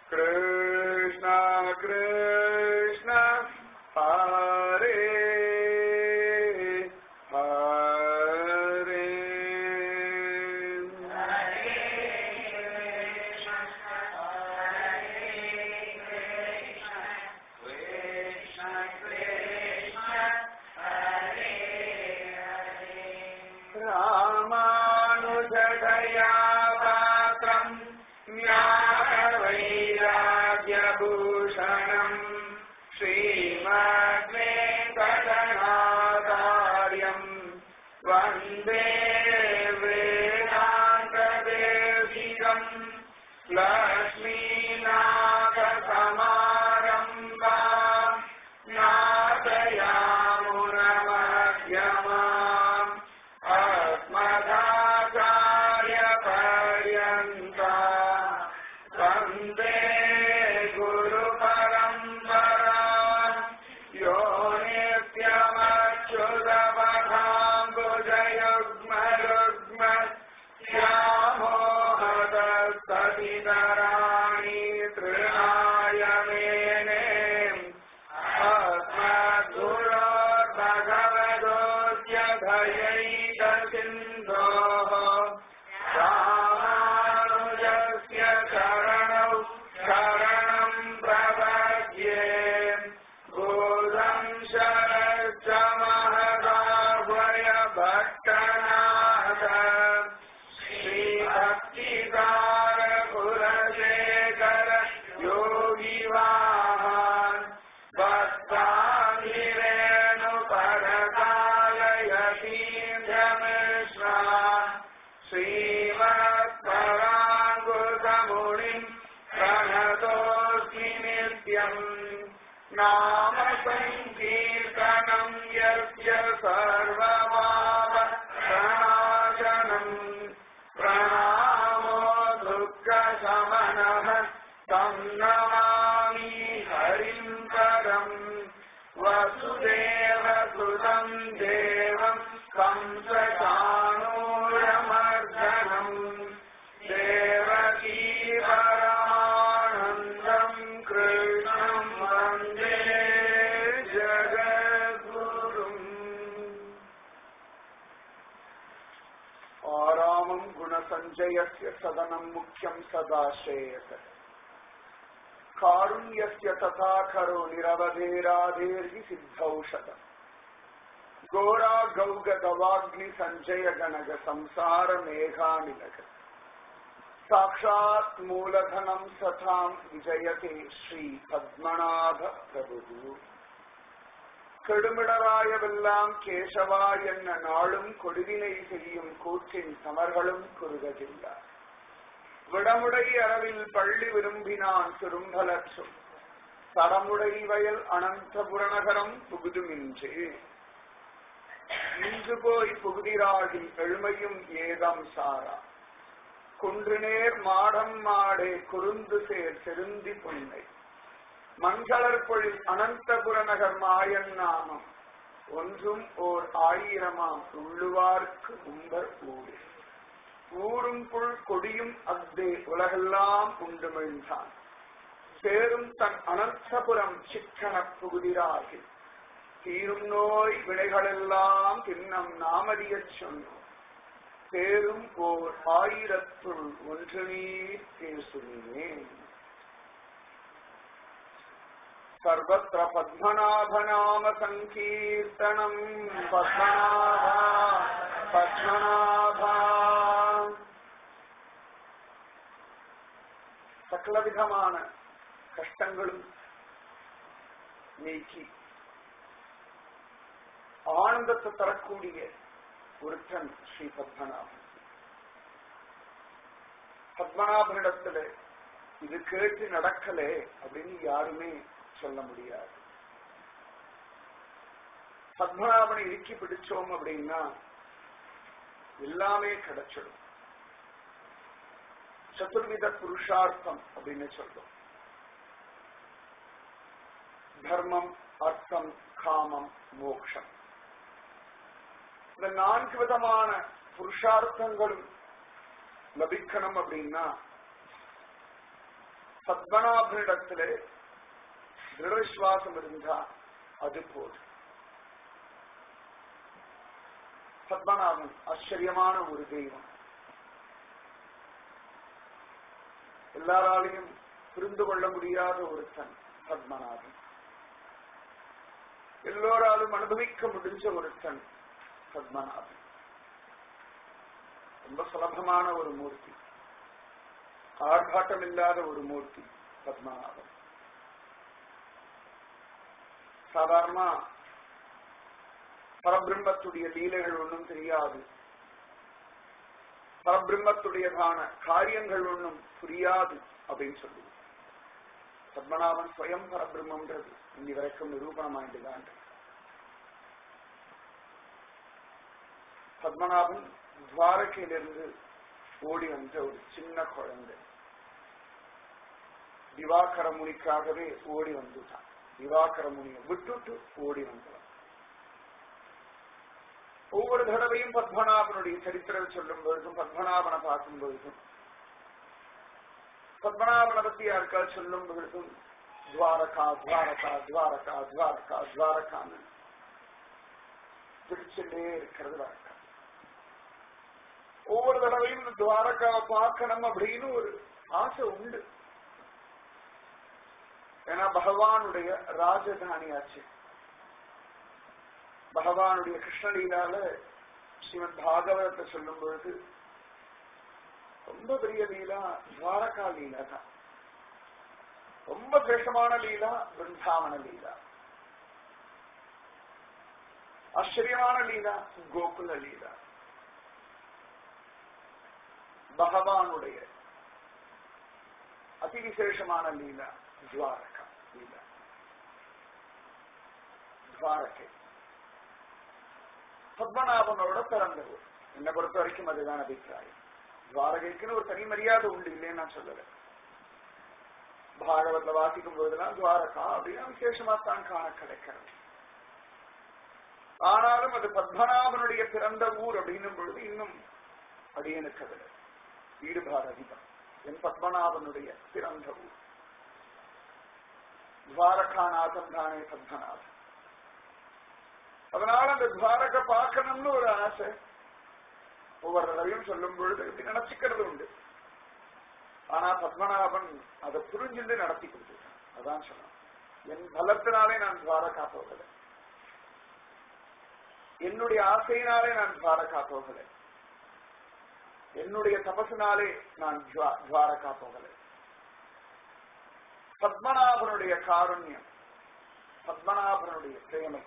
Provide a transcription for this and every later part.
Krishna Krishna Hare Hare Ramanujadaya Patram Bhushanam Srimadvenkatanacharyam Vande Vedantadeshikam Lakshminakasamarambam Nathayamunamadhyamam Asmadacharyaparyantam Vande Guru Parampara Yo Nityamachyudavadham Bujayugmarugma Syamohadastathidarani Trinayamene Asmadgurur Bhagavadosya Dhayaikasindhoho Ramanujasya Charanau Sharanam Prabhagye Bodham Sharasya Mahadahvaya Bhaktanatha Shri Bhakti-dara Purasekara Yogi Vahan Bhakta-dhirenu Parakalayatīndra-mishra Srivat-parangusamunim Pranatosmi nityam Nama sankirtanam yasya sarvamava pranashanam Pranamo dukkha samanah tam namami harim param Vasudeva sudam devam kamsachanuramardhanam Devaki Paramanandam Krishnam Vande Jagadgurum Aramam Gunasanjayasya Sadanam Mukhyam Sadashreyasa Karunyasya Tathakaro Niravadheradherhi Siddhaushadam Gora Gauga Gavagni Sanjaya Ganaga Samsara Meghaninaga Sakshat Mooladhanam Satham Vijayate Shri Padmanabha Prabhu Kedumidarayavellam Keshava enna நாளும் கொடுவினை செய்யும் கூற்றின் சமர்களும் குறுகதில்லை விடமுடை அரவில் பள்ளி விரும்பினான் சுரும்பலற்றும் தடமுடை வயல் அனந்தபுரநகரம் புகுதுமின்றே இன்று போய் புகுதிராகி எழுமையும் ஏதம் சாரா குன்றுநேர் மாடம் மாடே குறுந்து சேர் செருந்தி புன்னை மங்களர் பொழில் அனந்தபுரநகர் மாயன் நாமம் ஒன்றும் ஓர் ஆயிரமாம் உள்ளுவார்க்கு உம்பர் ஊரே ஊரும் புல் கொடியும் அக்தே உலகெல்லாம் உண்டுமிழ்ந்தான் சேரும் தன் அனந்தபுரம் சிக்கன புகுதிராகி தீரும் நோய் வினைகளெல்லாம் தின்னம் நாமறியச் சொன்னோம் சேரும் ஓர் ஆயிரத்துள் ஒன்று நீர் பேசுகிறேன் सर्वत्र पद्मनाभनाम संकीर्तनम पद्मनाभा पद्मनाभा சகலவிதமான கஷ்டங்களும் நீக்கி ஆனந்தத்தை தரக்கூடிய ஒருத்தன் ஸ்ரீ பத்மநாபன். பத்மநாபனிடத்துல இது கேட்டு நடக்கலே அப்படின்னு யாருமே சொல்ல முடியாது. பத்மநாபனை இறுக்கி பிடிச்சோம் அப்படின்னா எல்லாமே கிடைச்சிடும். சதுர்வித புருஷார்த்தம் அப்படின்னு சொல்றோம். தர்மம், அர்த்தம், காமம், மோக்ஷம். இந்த 4 விதமான புருஷார்த்தங்களும் லபிக்கணும் அப்படின்னா பத்மநாபனிடத்திலே திருட விசுவாசம் இருந்தா அது போதும். பத்மநாபன் ஆச்சரியமான ஒரு தெய்வம். எல்லாராலையும் புரிந்து கொள்ள முடியாத ஒருத்தன் பத்மநாபன். எல்லோராலும் அனுபவிக்க முடிஞ்ச ஒருத்தன் பத்மநாபன். ரொம்ப சுலபமான ஒரு மூர்த்தி, ஆர்ப்பாட்டம் இல்லாத ஒரு மூர்த்தி பத்மநாபன். சாதாரண பரபிரம்மத்துடைய லீலைகள் ஒன்றும் தெரியாது, பரபிரம்மத்துடையதான காரியங்கள் ஒன்றும் புரியாது அப்படின்னு சொல்லுவோம். பத்மநாபன் ஸ்வயம் பரபிரம்மன்றது இன்னி வரைக்கும் நிரூபணமாயிட்டுதான். பத்மநாபன் துவாரகையிலிருந்து ஓடி வந்த ஒரு சின்ன குழந்தை. திவாகர முனிக்காகவே ஓடி வந்துட்டான். திவாகர முனியை விட்டுட்டு ஓடி வந்தான். ஒவ்வொரு தடவையும் பத்மநாபனுடைய சரித்திரம் சொல்லும் பொழுதும், பத்மநாபனை பார்க்கும் பொழுதும், பத்மநாபனை பத்தி யாருக்கால் சொல்லும் பொழுதும் துவாரகா துவாரகா துவாரகா துவாரகா துவாரகான்னு பிடிச்சுட்டே இருக்கிறது வழக்கம். ஒவ்வொரு தடவையும் இந்த துவாரகாவை பார்க்கணும் அப்படின்னு ஒரு ஆசை உண்டு. ஏன்னா பகவானுடைய ராஜதானியாச்சு. பகவானுடைய கிருஷ்ணலீலால ஸ்ரீமத் பாகவதத்தை சொல்லும் பொழுது ரொம்ப பெரிய லீலா துவாரகா லீலா தான். ரொம்ப விசேஷமான லீலா பிருந்தாவன லீலா. ஆச்சரியமான லீலா கோகுல லீலா. பகவானுடைய அதிவிசேஷமான லீலா துவாரகா லீலா. துவாரகை பத்மநாபனோட பிறந்தவர். என்னை பொறுத்த வரைக்கும் அதுதான் அபிப்பிராயம். துவாரகைக்குன்னு ஒரு தனி மரியாதை உண்டு, இல்லைன்னு நான் சொல்லல. பாகவத்துல வாசிக்கும் போதுதான் துவாரகா அப்படின்னா விசேஷமா தான் காண கிடைக்கிறது. ஆனாலும் அது பத்மநாபனுடைய பிறந்த ஊர் அப்படின்னும் பொழுது இன்னும் அடியனுக்கு அதில் ஈடுபாடு அதிகம். என் பத்மநாபனுடைய பிறந்த ஊர் துவாரகாநாதன் தானே பத்மநாபன். அதனால அந்த துவாரக பார்க்கணும்னு ஒரு ஆசை ஒவ்வொரு தடவையும் சொல்லும் பொழுது இப்படி நினைச்சுக்கிறது உண்டு. ஆனா பத்மநாபன் அதை புரிஞ்சுட்டு நடத்தி கொடுத்துட்டான். அதான் சொன்னான், என் பலத்தினாலே நான் துவாரகா போகல, என்னுடைய ஆசையினாலே நான் துவாரகா போகல, என்னுடைய தபசினாலே நான் துவாரகா போகல. பத்மநாபனுடைய காருண்யம், பத்மநாபனுடைய பிரேமை,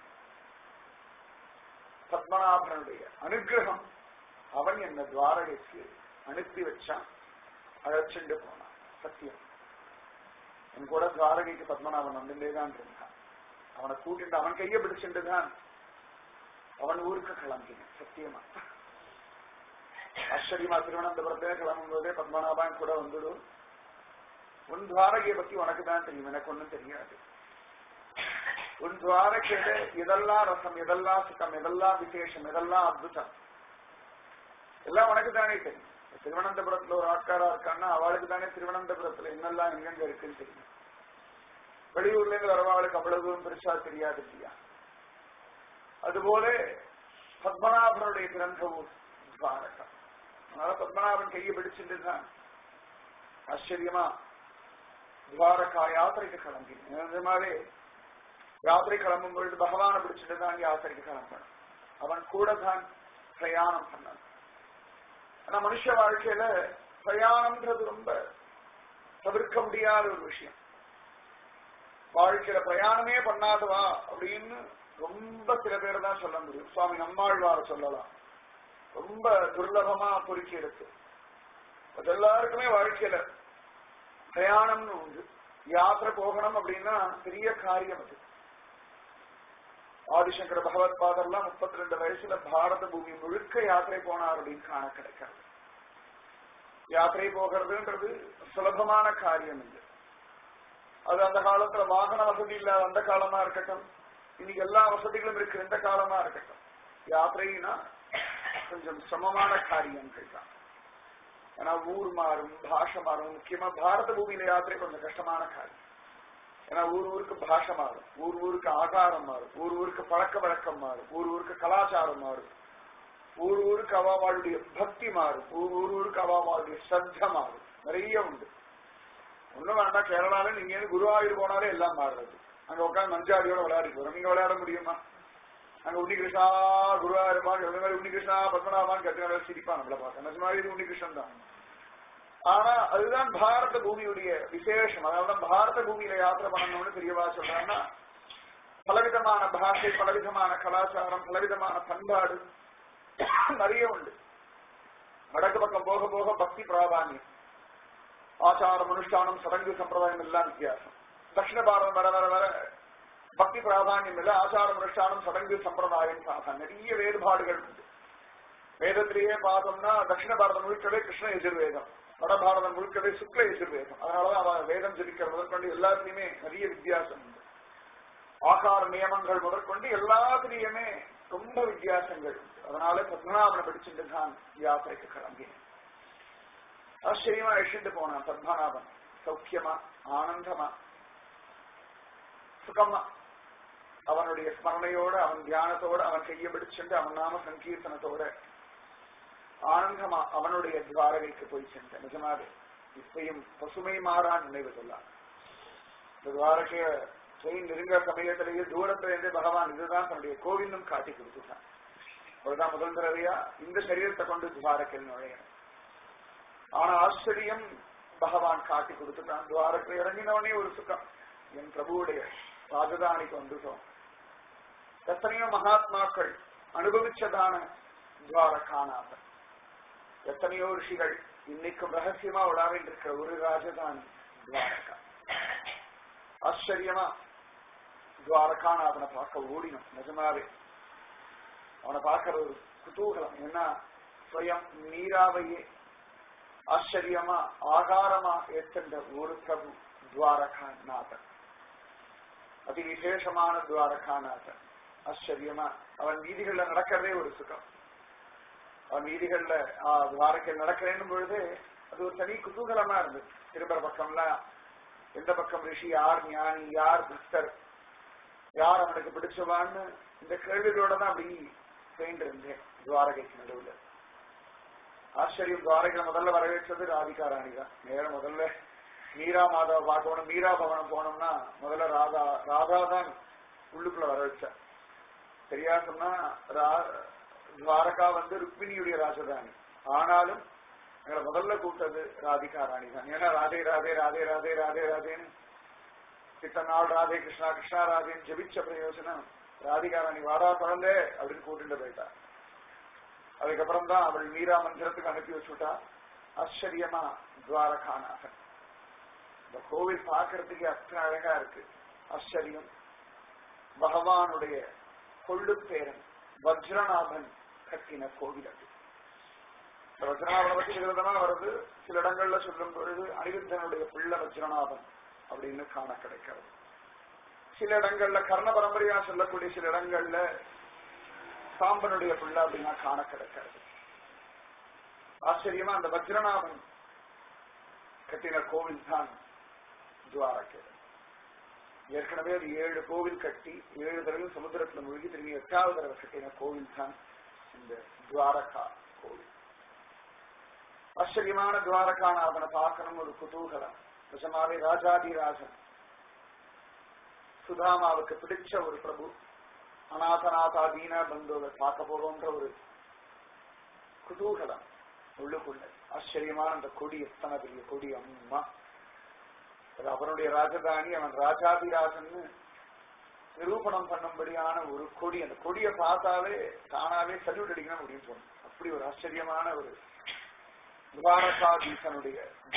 பத்மநாபனுடைய அனுகிரகம் அவன் என்ன துவாரகைக்கு அனுப்பி வச்சான், அழைச்சுண்டு போனான். சத்தியம். என் கூட துவாரகைக்கு பத்மநாபன் வந்துட்டேதான் இருந்தான். அவனை கூட்டிட்டு அவன் கையை பிடிச்சுட்டுதான் அவன் ஊருக்கு கிளம்பினான். சத்தியமா ஆச்சரியமா திருவனந்தபுரத்தே கிளம்பும் போதே பத்மநாபன் கூட வந்துடும். உன் துவாரகையை பத்தி உனக்கு தான் தெரியும், எனக்கு ஒண்ணும் தெரியாது. உன் துவாரகையில இதெல்லாம் ரசம், இதெல்லாம் சுத்தம், இதெல்லாம் விசேஷம், இதெல்லாம் அத்புதம் எல்லாம் உனக்கு தானே தெரியும். திருவனந்தபுரத்துல ஒரு ஆட்காரா இருக்கான்னா அவளுக்கு தானே திருவனந்தபுரத்துல என்னெல்லாம் எங்கெங்க இருக்குன்னு தெரியும். வெளியூர்ல இருந்து வரவாளுக்கு அவ்வளவு தூரம் பெருசா தெரியாது இல்லையா? அதுபோல பத்மநாபனுடைய பிறந்த ஊர் துவாரகா. அதனால பத்மநாபன் கையை பிடிச்சுட்டுதான் ஆச்சரியமா துவாரகா யாத்திரைக்கு கிளம்பினேன். அதே மாதிரி யாத்திரை கிளம்பும் பொழுது பகவானை பிடிச்சுட்டுதான் யாத்திரைக்கு கிளம்பணும். அவன் கூட தான் பிரயாணம் பண்ணணும். ஆனா மனுஷ வாழ்க்கையில பிரயாணம்ன்றது ரொம்ப தவிர்க்க முடியாத ஒரு விஷயம். வாழ்க்கையில பிரயாணமே பண்ணாதவா அப்படின்னு ரொம்ப சில பேர் தான் சொல்ல முடியும். சுவாமி நம்மாழ்வார சொல்லலாம். ரொம்ப துர்லபமா பொறுக்கி எடுத்து அது எல்லாருக்குமே வாழ்க்கையில பிரயாணம்னு உண்டு. யாத்திரை போகணும் அப்படின்னா பெரிய காரியம் அது. ஆதிசங்கர பகவத் பாதர்லாம் 32 வயசுல பாரத பூமி முழுக்க யாத்திரை போனார் அப்படின்னு காண கிடைக்கிறது. யாத்திரை போகிறதுன்றது சுலபமான காரியம் இல்லை. அது அந்த காலத்துல வாகன வசதி இல்லாத அந்த காலமா இருக்கட்டும், இன்னைக்கு எல்லா வசதிகளும் இருக்கு இந்த காலமா இருக்கட்டும், யாத்திரைனா கொஞ்சம் சிரமமான காரியங்கள் தான். ஏன்னா ஊர் மாறும், பாஷை மாறும். முக்கியமா பாரத பூமியில யாத்திரை கொஞ்சம் கஷ்டமான காரியம். ஏன்னா ஊருக்கு பாஷை மாறும், ஊருக்கு ஆகாரம் மாறும், ஊருக்கு பழக்க வழக்கம் மாறும், ஊருக்கு கலாச்சாரம் மாறும், ஊருக்கு அவாவாளுடைய பக்தி மாறும், ஊருக்கு அவாவாளுடைய ஸ்ரத்த மாறும். நிறைய உண்டு. ஒண்ணும் வேண்டாம், கேரளால நீங்க குருவாயூர் போனாலே எல்லாம் மாறுறது. அங்க உட்காந்து மஞ்சாடியோட விளையாடி போறோம். நீங்க விளையாட முடியுமா? அங்க உன்னிகிருஷ்ணா குருவாயூரப்பான் எந்த மாதிரி உன்னிகிருஷ்ணா பத்மநாபான்னு கத்துனால சிரிப்பா நம்மள பார்க்க. அந்த மாதிரி இது உன்னிகிருஷ்ணன் தான். ஆனா அதுதான் பாரத பூமியுடைய விசேஷம். அதனாலதான் பாரத பூமியில யாத்திரை பண்ணணும்னு தெரியவா சொல்றாங்கன்னா, பலவிதமான பாஷை, பலவிதமான கலாச்சாரம், பலவிதமான பண்பாடு நிறைய உண்டு. வடக்கு பக்கம் போக போக பக்தி பிராதானியம், ஆச்சாரம், அனுஷ்டானம், சடங்கு, சம்பிரதாயம் எல்லாம் வித்தியாசம். தட்சிண பாரதம் வர வர வர பக்தி பிராதானியம் இல்ல, ஆச்சாரம், அனுஷ்டானம், சடங்கு, சம்பிரதாயம் நிறைய வேறுபாடுகள் உண்டு. வேதத்திலேயே பார்த்தோம்னா தட்சிண பாரதம் முழுக்கவே கிருஷ்ண எதிர்வேதம், வட பாரதம் முழுக்கவே சுக்ல எதிர்வேதம். அதனாலதான் அவன் வேதம் ஜபிக்கிற முதற்கொண்டு எல்லாத்துலயுமே நிறைய வித்தியாசம் உண்டு. ஆகார நியமங்கள் முதற்கொண்டு எல்லாத்துலயுமே ரொம்ப வித்தியாசங்கள் உண்டு. அதனால பத்மநாபனை படிச்சுட்டு தான் யாத்திரைக்கு கிளம்பினேன். ஆச்சரியமா அழிச்சுட்டு போனான் பத்மநாபன். சௌக்கியமா, ஆனந்தமா, சுகமா, அவனுடைய ஸ்மரணையோட, அவன் தியானத்தோட, அவன் கையை பிடிச்சுட்டு, அவன் நாம சங்கீர்த்தனத்தோட ஆனந்தமா அவனுடைய துவாரகைக்கு போய் சென்றேன். நிஜமாவே இப்பயும் பசுமை மாறான் நினைவு சொல்லான். இந்த துவாரகைய ட்ரெயின் நெருங்க சமயத்திலேயே தூரத்திலிருந்தே பகவான் இதுதான் தன்னுடைய கோவிலும் காட்டி கொடுத்துட்டான். அவ்வளவுதான் முதல் தடவையா இந்த சரீரத்தை கொண்டு துவாரகையில் நுழையணும். ஆனா ஆச்சரியம், பகவான் காட்டி கொடுத்துட்டான். துவாரகை இறங்கினவனே ஒரு சுகம். என் பிரபுவுடைய ராஜதானிக்கு வந்துட்டோம். எத்தனையோ மகாத்மாக்கள் அனுபவிச்சதான துவாரகாநாதன், எத்தனையோ ரிஷிகள் இன்னைக்கும் ரகசியமா விடாமல் இருக்கிற ஒரு ராஜதானி துவாரகா. ஆச்சரியமா துவாரகாநாதனை பார்க்க ஓடினோம். நிஜமாவே அவனை பார்க்கிற ஒரு குதூகலம். ஏன்னா ஸ்வயம் நீராவையே ஆச்சரியமா ஆகாரமா ஏற்கின்ற ஒரு பிரபு துவாரகாநாதன், அதி விசேஷமான துவாரகாநாதன். ஆச்சரியமா அவன் வீதிகள்ல நடக்கிறதே ஒரு சுகம். அவன் வீதிகள்ல துவாரகையில் நடக்கிறேன் பொழுது அது ஒரு தனி குதூகலமா இருந்தது. திரும்புற பக்கம்லாம் எந்த பக்கம் ரிஷி, யார் ஞானி, யார் பக்தர், யார் அவனுக்கு பிடிச்சவான்னு இந்த கேள்விகளோட தான் அப்படி போயிட்டு இருந்தேன் துவாரகைக்கு நடுவில். ஆச்சரியம், துவாரகையில முதல்ல வரவேற்றது ராதிகா ராணி தான். நேரம் முதல்ல மீரா மாதாவை பார்க்கணும், மீரா பவனம் போனோம்னா முதல்ல ராதா தான் உள்ளுக்குள்ள வர வச்ச. சரியா சொன்னா துவாரகா ருக்மிணியுடைய ராஜதானி. ஆனாலும் எங்களை முதல்ல கூப்பிட்டது ராதிகா ராணி தான். ஏன்னா ராதே ராதே ராதே ராதே ராதே ராதேன்னு இத்தனை நாள் ராதே கிருஷ்ணா கிருஷ்ணா ராதேன்னு ஜபிச்ச பிரயோஜனம் ராதிகா ராணி வாடா குழந்தை அப்படின்னு கூட்டிட்டு போயிட்டா. அதுக்கப்புறம் தான் அவள் மீரா மந்திரத்துக்கு அனுப்பி வச்சுட்டா. ஆச்சரியமா துவாரகாநாதன். இந்த கோவில் பார்க்கறதுக்கு அத்தனை அழகா இருக்கு. ஆச்சரியம். பகவானுடைய கொள்ளு பேரன் வஜ்ரநாபன் கட்டின கோவில் அது. வஜ்ரநாபனை பற்றி விதமா வருது. சில இடங்கள்ல சொல்லும் பொழுது அனிருத்தனுடைய பிள்ளை வஜ்ரநாபன் அப்படின்னு காண கிடைக்கிறது. சில இடங்கள்ல கர்ண பரம்பரையா சொல்லக்கூடிய சில இடங்கள்ல சாம்பனுடைய பிள்ளை அப்படின்னா காண கிடைக்கிறது. ஆச்சரியமா அந்த வஜ்ரநாபன் கட்டின கோவில் தான் துவாரகை. ஏற்கனவே அது 7 கோவில் கட்டி 7 தடவை சமுத்திரத்துல மூழ்கி திரும்பி 8வது தடவை கட்டின கோவில் தான் இந்த துவாரகா கோவில். ஆச்சரியமான துவாரகாநாதனை பார்க்கணும் ஒரு குதூகலம். நிஜமாவே ராஜாதிராஜன், சுதாமாவுக்கு பிடிச்ச ஒரு பிரபு, அநாதநாதா தீனா பந்தோவை பார்க்க போறோன்ற ஒரு குதூகலம் உள்ளுக்குள்ள. ஆச்சரியமான அந்த கொடி, எத்தனை பெரிய கொடி அம்மா! அது அவனுடைய ராஜதானி, அவன் ராஜாதிராஜன் நிரூபணம் பண்ணும்படியான ஒரு கொடி. அந்த கொடியை பார்த்தாலே தானாவே சல்யூட் அடிக்கணும் அப்படின்னு சொன்ன அப்படி ஒரு ஆச்சரியமான ஒரு துவாரகாதீசனுடைய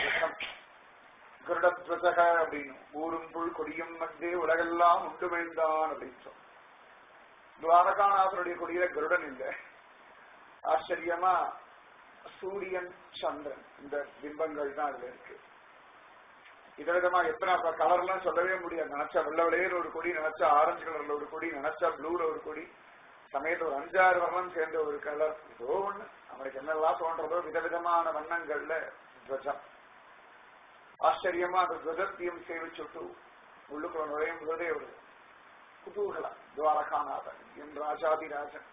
கருடத்வஜக அப்படின்னு ஊரும் புல் கொடியும் மத்தியே உலகெல்லாம் உண்டு விழுந்தான் அப்படின்னு சொன்ன. துவாரகாநாதனுடைய கொடியில கருடன் இல்லை. ஆச்சரியமா சூரியன், சந்திரன், இந்த பிம்பங்கள் தான் அதுல இருக்கு. விதவிதமா எத்தனை கலர்லாம் சொல்லவே முடியாது. நினைச்சா வெள்ளை விளையர் ஒரு கொடி, நினைச்சா ஆரஞ்சு கலர்ல ஒரு கொடி, நினைச்சா ப்ளூல ஒரு கொடி, சமயத்துல ஒரு 5-6 வர்ணம் சேர்ந்த ஒரு கலர், ஏதோ ஒண்ணு அவனுக்கு என்னெல்லாம் தோன்றதோ விதவிதமான வண்ணங்கள்ல துவஜம். ஆச்சரியமா அந்த துவஜத்தையும் சேவிச்சுட்டு உள்ளுக்குள்ள நுழையும் போதே ஒரு குதூகலம். துவாரகாநாதன் என் ராஜாதிராஜன்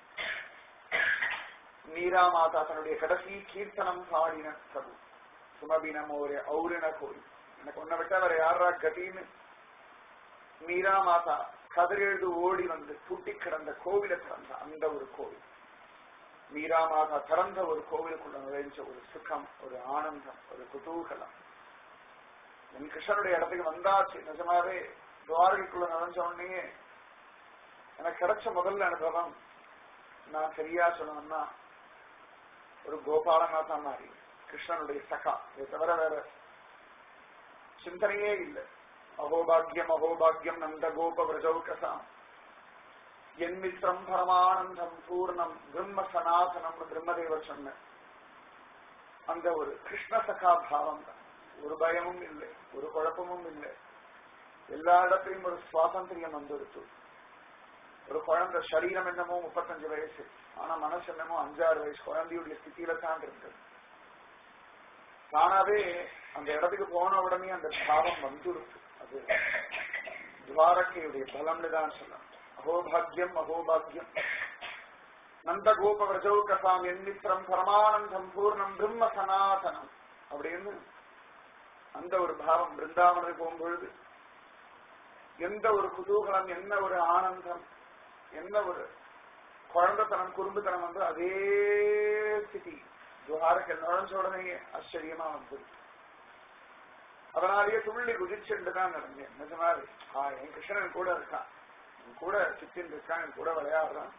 மீரா மாதா தன்னுடைய கடைசி கீர்த்தனம் பாடின பிரபு சுமபினம் ஒரு ஔரின கோயில், எனக்கு ஒன்ன விட்டா வேற யாரா கதின்னு மீரா மாதா கதிரெழுது ஓடி வந்து பூட்டி கிடந்த கோவிலை திறந்த அந்த ஒரு கோவில், மீரா மாதா திறந்த ஒரு கோவிலுக்குள்ள நுழைஞ்ச ஒரு சுகம், ஒரு ஆனந்தம், ஒரு குதூகலம். என் கிருஷ்ணனுடைய இடத்துக்கு வந்தாச்சு. நிஜமாவே துவாரகைக்குள்ள நுழைஞ்ச உடனே எனக்கு கிடைச்ச முதல்ல அனுபவம், நான் சரியா சொல்லணும்னா ஒரு கோபாலநாதா மாதிரி கிருஷ்ணனுடைய சகா, இதை தவிர வேற சிந்தனையே இல்லை. அகோபாகியம் அகோபாகியம் நந்த கோப விரஜௌகசாம் என் மித்ரம் பரமானந்தம் பூர்ணம் பிரம்ம சனாதனம் பிரம்மதேவர் சொன்ன அந்த ஒரு கிருஷ்ண சகா பாவம் தான். ஒரு பயமும் இல்லை, ஒரு குழப்பமும் இல்லை. எல்லா இடத்தையும் ஒரு சுவாதந்திரியம் வந்துடுத்து. ஒரு குழந்தை சரீரம் என்னமோ 35 வயசு, ஆனா மனசு என்னமோ 5-6 வயசு குழந்தையுடைய ஸ்திதியில தான் இருக்கு. தானாவே அந்த இடத்துக்கு போன உடனே அந்த பாவம் வந்துடுச்சு. அது துவாரகையுடைய பலம்னு தான் சொல்லணும். அகோபாகியம் அகோபாகியம் நந்த கோப விரஜௌகசாம் என் மித்ரம் பரமானந்தம் பூர்ணம் பிரம்ம சனாதனம் அப்படின்னு அந்த ஒரு பாவம். பிருந்தாவனுக்கு போகும்பொழுது எந்த ஒரு குதூகலம், என்ன ஒரு ஆனந்தம், என்ன ஒரு குழந்தைத்தனம் குறும்புத்தனம் வந்து அதே ஸ்திதி துவாரகை நுழைஞ்ச உடனே ஆச்சரியமா வந்து அதனாலேயே துள்ளி குதிச்சுட்டு தான் நடந்தேன். நிஜமாவே என் கிருஷ்ணன் கூட இருக்கான், என் கூட சித்தின் இருக்கான், என் கூட விளையாடுறான்.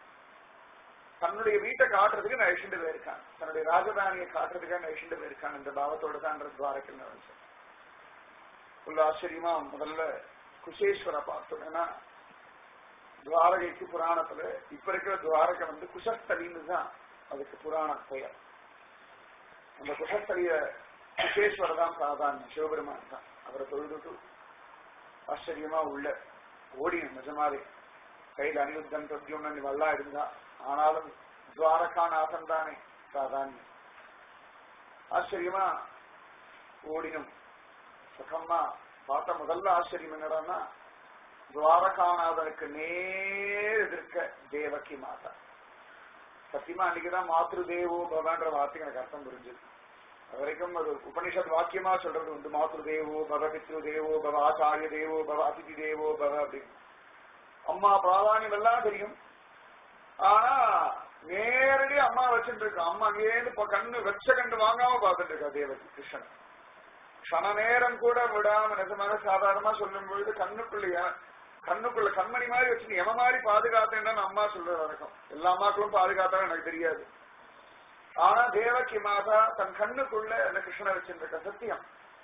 தன்னுடைய வீட்டை காட்டுறதுக்கு நான் அழிச்சுட்டு போயிருக்கான், தன்னுடைய ராஜதானியை காட்டுறதுக்காக நான் அழிச்சுட்டு போயிருக்கான். இந்த பாவத்தோடு தான் துவாரகை நுழைஞ்சேன். உள்ள ஆச்சரியமா முதல்ல குஷேஸ்வர பார்த்தோம். ஏன்னா துவாரகைக்கு புராணத்துல இப்ப இருக்கிற துவாரகை வந்து குஷஸ்தலின்னு தான் அதுக்கு புராண பெயர். அந்த குஷஸ்தலிய குஷேஸ்வர தான் சாதாரண சிவபெருமான் தான். அவரை தொழுதுட்டு ஆச்சரியமா உள்ள ஓடி நிஜமாவே கையில் அனிருத்தன் பிரத்யும்னு வல்லா இருந்தா, ஆனாலும் துவாரகாநாதன் தானே சாதாரணம். ஆச்சரியமா ஓடினும் சுகமா பார்த்த முதல்ல ஆச்சரியம் என்னடான்னா துவாரகாநாதனுக்கு நேர் எதிர்க்க தேவகி மாதா. சத்தியமா அன்னைக்குதான் மாத்ரு தேவோ பவன்ற வார்த்தைக்கு எனக்கு அர்த்தம் புரிஞ்சது. அது வரைக்கும் ஒரு உபனிஷத் வாக்கியமா சொல்றது உண்டு, மாத்ரு தேவோ பவ பித்ரு தேவோ பவ ஆச்சாரிய தேவோ பவ அதிதி தேவோ பவ அப்படின்னு. அம்மா பிராதானியம் எல்லாம் தெரியும், ஆனா நேரடி அம்மா வச்சுட்டு இருக்கா. அம்மா அங்கேருந்து கண்ணு வச்ச கண்டு வாங்காம பார்த்துட்டு இருக்கா தேவகி கிருஷ்ணன். கண நேரம் கூட விடாம நிஜமாக சாதாரணமா சொல்லும் பொழுது கண்ணுக்குள்ள கண்மணி மாதிரி வச்சு எம மாதிரி பாதுகாத்தேன்னு அம்மா சொல்றது வரைக்கும். எல்லா அம்மாக்களும் பாதுகாத்தா எனக்கு தெரியாது, ஆனா தேவகி மாதா தன் கண்ணுக்குள்ள அந்த கிருஷ்ணனை வச்சுருக்க சத்தியம்.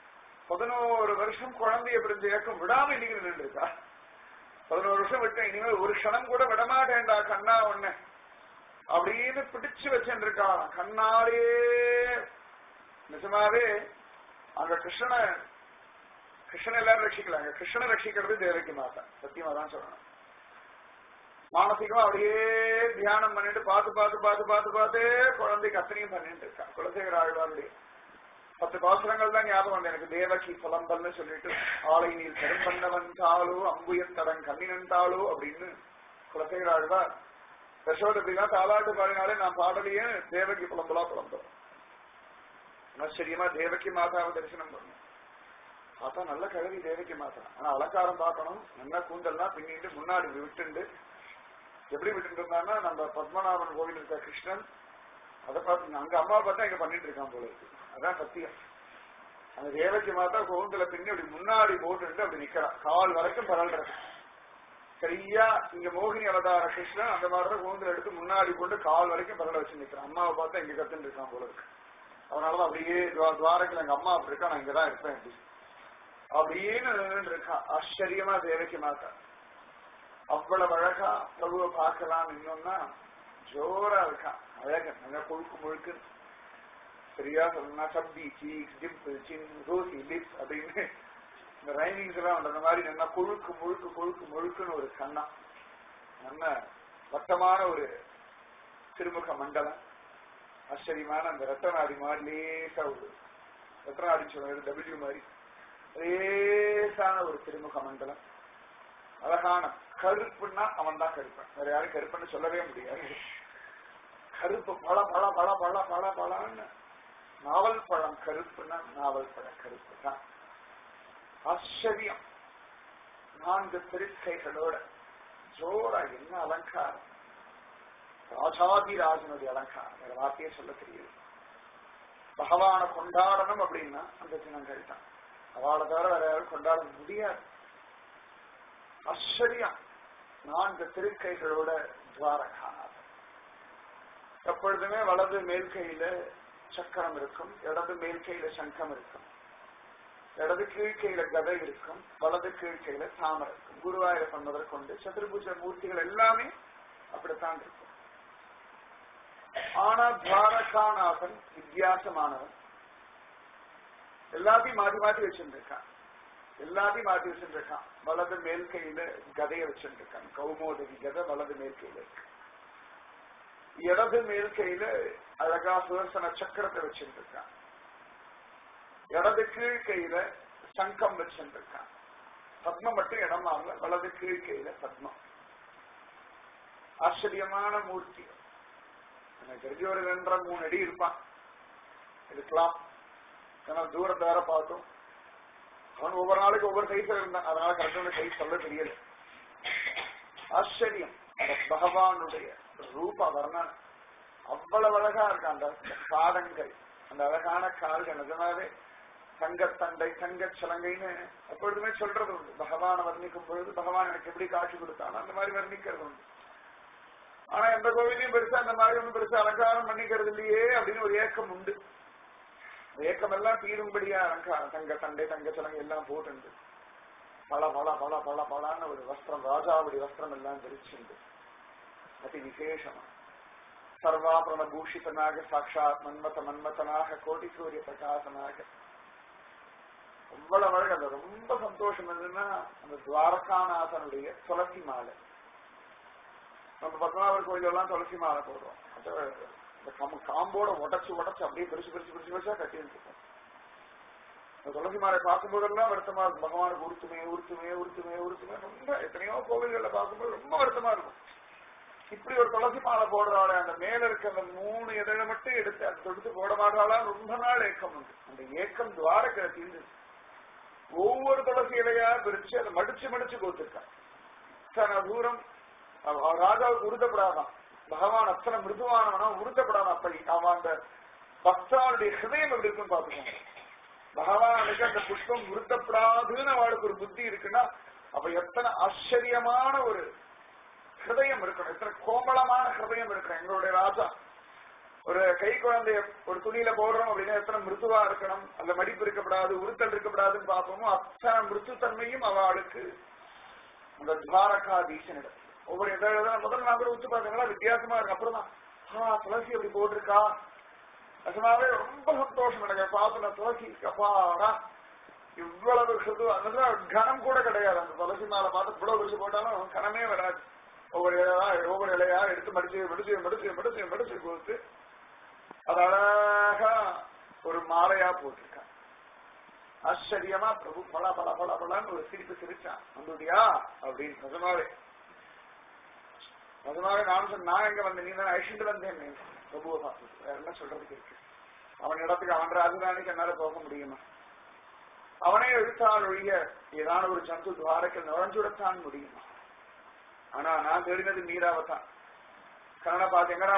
11 வருஷம் குழந்தைய பிரிஞ்ச இயக்கம் விடாம இன்னைக்கு நின்று இருக்கா. 11 வருஷம் விட்டேன், இனிமேல் ஒரு க்ஷணம் கூட விடமாட்டேன்டா கண்ணா ஒண்ணு அப்படின்னு பிடிச்சு வச்சுருக்கா கண்ணாலே. நிஜமாவே அந்த கிருஷ்ணனை எல்லாரும் ரட்சிக்கலாங்க, கிருஷ்ணனை ரட்சிக்கிறது தேவகி மாதா. சத்தியமா தான் சொல்லணும். மானசீகமா அப்படியே தியானம் பண்ணிட்டு பார்த்து குழந்தைக்கு அத்தனையும் பண்ணிட்டு இருக்கா. குலசேகர ஆழ்வாருடைய 10 பாசுரங்கள் தான் ஞாபகம் வந்து எனக்கு. தேவகி புலம்பல்னு சொல்லிட்டு ஆலை நீர் கரும்பண்ணவன் தாளோ அம்புயத்தடன் கண்ணினன் தாளோ அப்படின்னு குலசேகர ஆழ்வார் யசோதபிலாம் தாலாட்டு பாடினாலே நான் பாடலையே தேவகி புலம்பலா புலம்புறோம். ஆச்சரியமா தேவகி மாதாவை தரிசனம் பண்ணணும். பார்த்தா நல்ல கழுவி தேவகி மாதா, ஆனா அலங்காரம் பார்க்கணும். நல்லா கூந்தல்லாம் பின்னிட்டு முன்னாடி விட்டுண்டு எப்படி விட்டு இருந்தான்னா நம்ம பத்மநாபன் கோவில் இருக்க கிருஷ்ணன் அதை பார்த்து அங்க அம்மா பார்த்தா இங்க பண்ணிட்டு இருக்கான் போல இருக்கு. அதான் சத்தியம். அந்த தேவகி மாதா கோவிந்தல பின்னி அப்படி முன்னாடி போட்டு அப்படி நிக்கிறான், கால் வரைக்கும் பரல்றது. சரியா இங்க மோகினி அவதார கிருஷ்ணன் அந்த மாதிரிதான் கோவிந்தல எடுத்து முன்னாடி போட்டு கால் வரைக்கும் பரல வச்சு நிக்கிறான். அம்மாவை பார்த்தா இங்க கத்துன்னு இருக்கான் போல இருக்கு. அதனாலதான் அப்படியே துவாரகையில் எங்க அம்மா அப்படி இருக்கா, நான் இங்கதான் இருப்பேன் அப்படின்னு இருக்கா. ஆச்சரியமா தேவகி மாதா அவ்வளவு அழகா பிரபுவை பார்க்கலாம். இன்னொன்னா ஜோரா இருக்கான், அழக நல்லா கொழுக்கு முழுக்கு. சரியா சொல்லணும்னா chubby cheeks dimple chin rosy lips அப்படின்னு இந்த ரைமிங்ஸ் எல்லாம் அந்த மாதிரி நல்லா கொழுக்கு முழுக்குன்னு ஒரு கண்ணா. நல்ல வட்டமான ஒரு திருமுக மண்டலம், ஆச்சரியமான அந்த ரத்தநாடி மாதிரி லேசா ஒரு ரத்தநாடி சொல்றது டபிள்யூ மாதிரி லேசான ஒரு திருமுக மண்டலம். அழகான கருப்புன்னா அவன் தான் கருப்பன், வேற யாரும் கருப்பன்னு சொல்லவே முடியாது. கருப்பு பல பல பல பல பல பலன்னு நாவல் பழம் கருப்புன்னா நாவல் பழ கருப்பு தான். ஆச்சரியம். 4 திருக்கைகளோட ஜோரா என்ன அலங்காரம், ராஜாதிராஜனுடைய அலங்காரம், வேற வார்த்தையே சொல்ல தெரியுது. பகவான கொண்டாடணும் அப்படின்னா அந்த தினங்கள் தான். அவளை தவிர வேற யாரும் கொண்டாட முடியாது. ஆச்சரியம். 4 திருக்கைகளோட துவாரகாநாதன். எப்பொழுதுமே வலது மேல் கையில சக்கரம் இருக்கும், இடது மேல் கையில சங்கம் இருக்கும், இடது கீழ்கையில கதை இருக்கும், வலது கீழ்கையில தாமரை இருக்கும். குருவாயூரப்பன் முதற்கொண்டு சதுர்புஜ மூர்த்திகள் எல்லாமே அப்படித்தான் இருக்கும். ஆனா துவாரகாநாதன் வித்தியாசமானவன். எல்லாத்தையும் மாற்றி மாற்றி வச்சிருக்கான், எல்லாத்தையும் மாற்றி வச்சிருக்கான். வலது மேல் கையில கதையை வச்சிருக்கான், கௌமோதகி கதை வலது மேல் கையில இருக்கு. இடது மேல் கையில அழகா சுதர்சன சக்கரத்தை வச்சிருக்கான். இடது கீழ்கையில சங்கம் வச்சிருக்கான். பத்மம் மட்டும் இடமாகல, வலது கீழ்கையில பத்மம். ஆச்சரியமான மூர்த்தி. எனக்கு தெரிஞ்ச ஒரு 2.5-3 அடி இருப்பான் இருக்கலாம். ஏன்னா தூரத்தை வேற பார்த்தோம். அவன் ஒவ்வொரு நாளைக்கு ஒவ்வொரு சைஸ்ல இருந்தான், அதனால கரெக்டான சைஸ் சொல்ல தெரியல. ஆச்சரியம். அந்த பகவானுடைய ரூப வர்ணனை அவ்வளவு அழகா இருக்கு. அந்த பாதங்கள், அந்த அழகான கால்கள், நிஜமாவே தங்கத்தண்டை தங்க சலங்கைன்னு எப்பொழுதுமே சொல்றது உண்டு. பகவானை வர்ணிக்கும் பொழுது பகவான் எனக்கு எப்படி காட்சி கொடுத்தானோ அந்த மாதிரி வர்ணிக்கிறது உண்டு. ஆனா எந்த கோவிலையும் பெருசா அந்த மாதிரி ஒன்றும் பெருசா அலங்காரம் பண்ணிக்கிறது இல்லையே அப்படின்னு ஒரு ஏக்கம் உண்டு. ஏக்கம் எல்லாம் தீரும்படியா அலங்காரம், தங்க தண்டை தங்க சலங்கை எல்லாம் போட்டு பல பல பல பல பலான ஒரு வஸ்திரம், ராஜாவுடைய வஸ்திரம் எல்லாம் தெரிச்சுண்டு அதி விசேஷமா சர்வாபரண பூஷிதனாக சாட்சாத் மன்மதனாக கோடி சூரிய பிரகாசனாக அவ்வளவு அழகு. அது ரொம்ப சந்தோஷம் என்னன்னா அந்த துவாரகாநாதனுடைய துளசி மாலை. நம்ம பத்மநாபர் கோயில் எல்லாம் துளசி மாலை போடுறோம். அந்த காம்போட உடச்சு அப்படியே பெருசா கட்டிட்டு இருக்கோம். அந்த துளசி மாலை பார்க்கும் போதெல்லாம் வருத்தமா இருக்கும். பகவானுக்கு உறுத்துமே ரொம்ப எத்தனையோ கோவில்கள்ல பார்க்கும்போது ரொம்ப வருத்தமா இருக்கும். இப்படி ஒரு துளசி மாலை போடுறாள், அந்த மேல இருக்க அந்த 3 இதழை மட்டும் எடுத்து அதை தொடுத்து போட மாட்டாளா ரொம்ப நாள் ஏக்கம் உண்டு. அந்த ஏக்கம் துவாரகை தீர்ந்து ஒவ்வொரு துளசி இலையா பிரிச்சு அதை மடிச்சு கோத்திருக்கான். சார் தூரம் ராஜாவுக்கு உறுத்தப்படாதான், பகவான் அத்தனை மிருதுவானவனா உறுத்தப்படாதான். அப்படி அவன் அந்த பக்தாவுடைய ஹிருதயம் எப்படி இருக்குன்னு பாத்துக்கோங்க. பகவானுக்கு அந்த புஷ்பம் உறுத்தப்படாதுன்னு அவளுக்கு ஒரு புத்தி இருக்குன்னா அப்ப எத்தனை ஆச்சரியமான ஒரு ஹிருதயம் இருக்கணும், எத்தனை கோமளமான ஹிருதயம் இருக்கணும். எங்களுடைய ராஜா ஒரு கை குழந்தைய ஒரு துணியில போடுறோம் அப்படின்னா எத்தனை மிருதுவா இருக்கணும், அந்த மடிப்பு இருக்கப்படாது, உறுத்தல் இருக்கப்படாதுன்னு பார்ப்போமோ அத்தனை மிருத்துத்தன்மையும் அவளுக்கு அந்த துவாரகாதீசனிடம். ஒவ்வொரு இதழ்தான் முதல்ல நான் கூட உத்து பார்த்தீங்களா வித்தியாசமா இருக்கு. அப்புறம் தான் துளசி அப்படி போட்டிருக்கா. அதனாலே ரொம்ப சந்தோஷம் எனக்கு பார்த்து நான் துளசி அப்பாடா இவ்வளவு கனம் கூட கிடையாது. அந்த துளசி மேல பார்த்து இவ்வளவு துளசி போட்டாலும் கனமே வராது. ஒவ்வொரு இலையா எடுத்து மடிச்சு கொடுத்து அது அழகா ஒரு மாலையா போட்டிருக்கான். ஆச்சரியமா பிரபு பல பல பல பலன்னு ஒரு சிரிப்பு சிரிச்சான். வந்துட்டியா அப்படின்னு நிஜமாவே நான் சொன்ன, நான் எங்க வந்தேன், நீ தான் அழிச்சுட்டு வந்தேன் பிரபுவை பார்த்து. வேற என்ன சொல்றதுக்கு இருக்கு? அவன் இடத்துக்கு அவன் ராஜதானிக்கு என்னால போக முடியுமா? அவனே எழுத்தால் ஒழிய ஏதான ஒரு ஜந்து துவாரத்தில் நுழைஞ்சுடத்தான் முடியுமா? ஆனா நான் தெரிந்தது மீராவைத்தான். கண்ணனை பார்த்து எங்கடா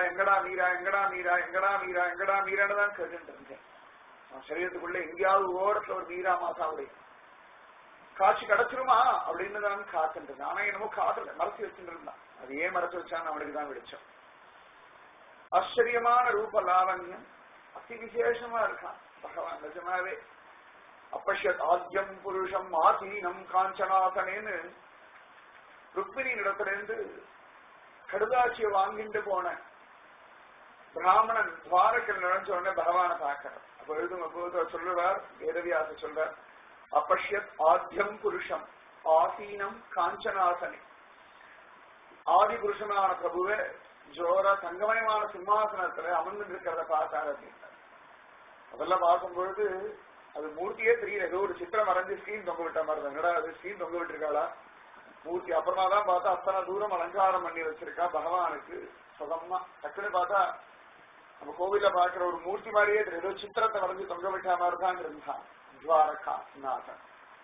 மீரான்னு தான் கேட்டு இருந்தேன். சரீரத்துக்குள்ள எங்கேயாவது ஓரத்துல ஒரு மீரா மாதாவுடைய காட்சி கிடைச்சிருமா அப்படின்னு தான் காத்துட்டு. ஆனா என்னமோ காட்டுல மறைச்சு வச்சுட்டு இருந்தான். அது ஏன் மறைச்சு வச்சான்னு அவனுக்கு தான் விடிச்சோம். ஆச்சரியமான ரூப லாவண்யம், அதி விசேஷமா இருக்கான் பகவான் நிஜமாவே. அப்பஷ்யத் ஆத்யம் புருஷம் ஆசீனம் காஞ்சனாசனேன்னு ருக்மிணியின் இடத்துல இருந்து கடுதாட்சியை வாங்கிட்டு போன பிராமணன் துவாரக்கில் நுழைஞ்ச உடனே பகவானை பார்க்கிறார். அப்ப எழுதும் சொல்லுவார், வேதவியாச சொல்றார், அப்பஷ்யத் ஆத்யம் புருஷம் ஆசீனம் காஞ்சனாசனே. ஆதி புருஷனான பிரபுவே ஜோரா தங்கமயமான சிம்மாசனத்துல அமர்ந்து இருக்கிறத பார்த்தாரு அப்படின்னா அதெல்லாம் பார்க்கும்பொழுது அது மூர்த்தியே தெரியல. ஏதோ ஒரு சித்திரம் வரைஞ்சு ஸ்கிரீன் தொங்க விட்ட மாதிரி தான். அது ஸ்கிரீன் தொங்க விட்டுருக்காளா மூர்த்தி? அப்புறமா தான் பார்த்தா அத்தனை தூரம் அலங்காரம் பண்ணி வச்சிருக்கா பகவானுக்கு சுகமா. டக்குன்னு பார்த்தா நம்ம கோவில பாக்குற ஒரு மூர்த்தி மாதிரியே ஏதோ சித்திரத்தை வரைஞ்சு தொங்க விட்ட மாதிரி தான் இருந்தான் துவாரகா நாதன்.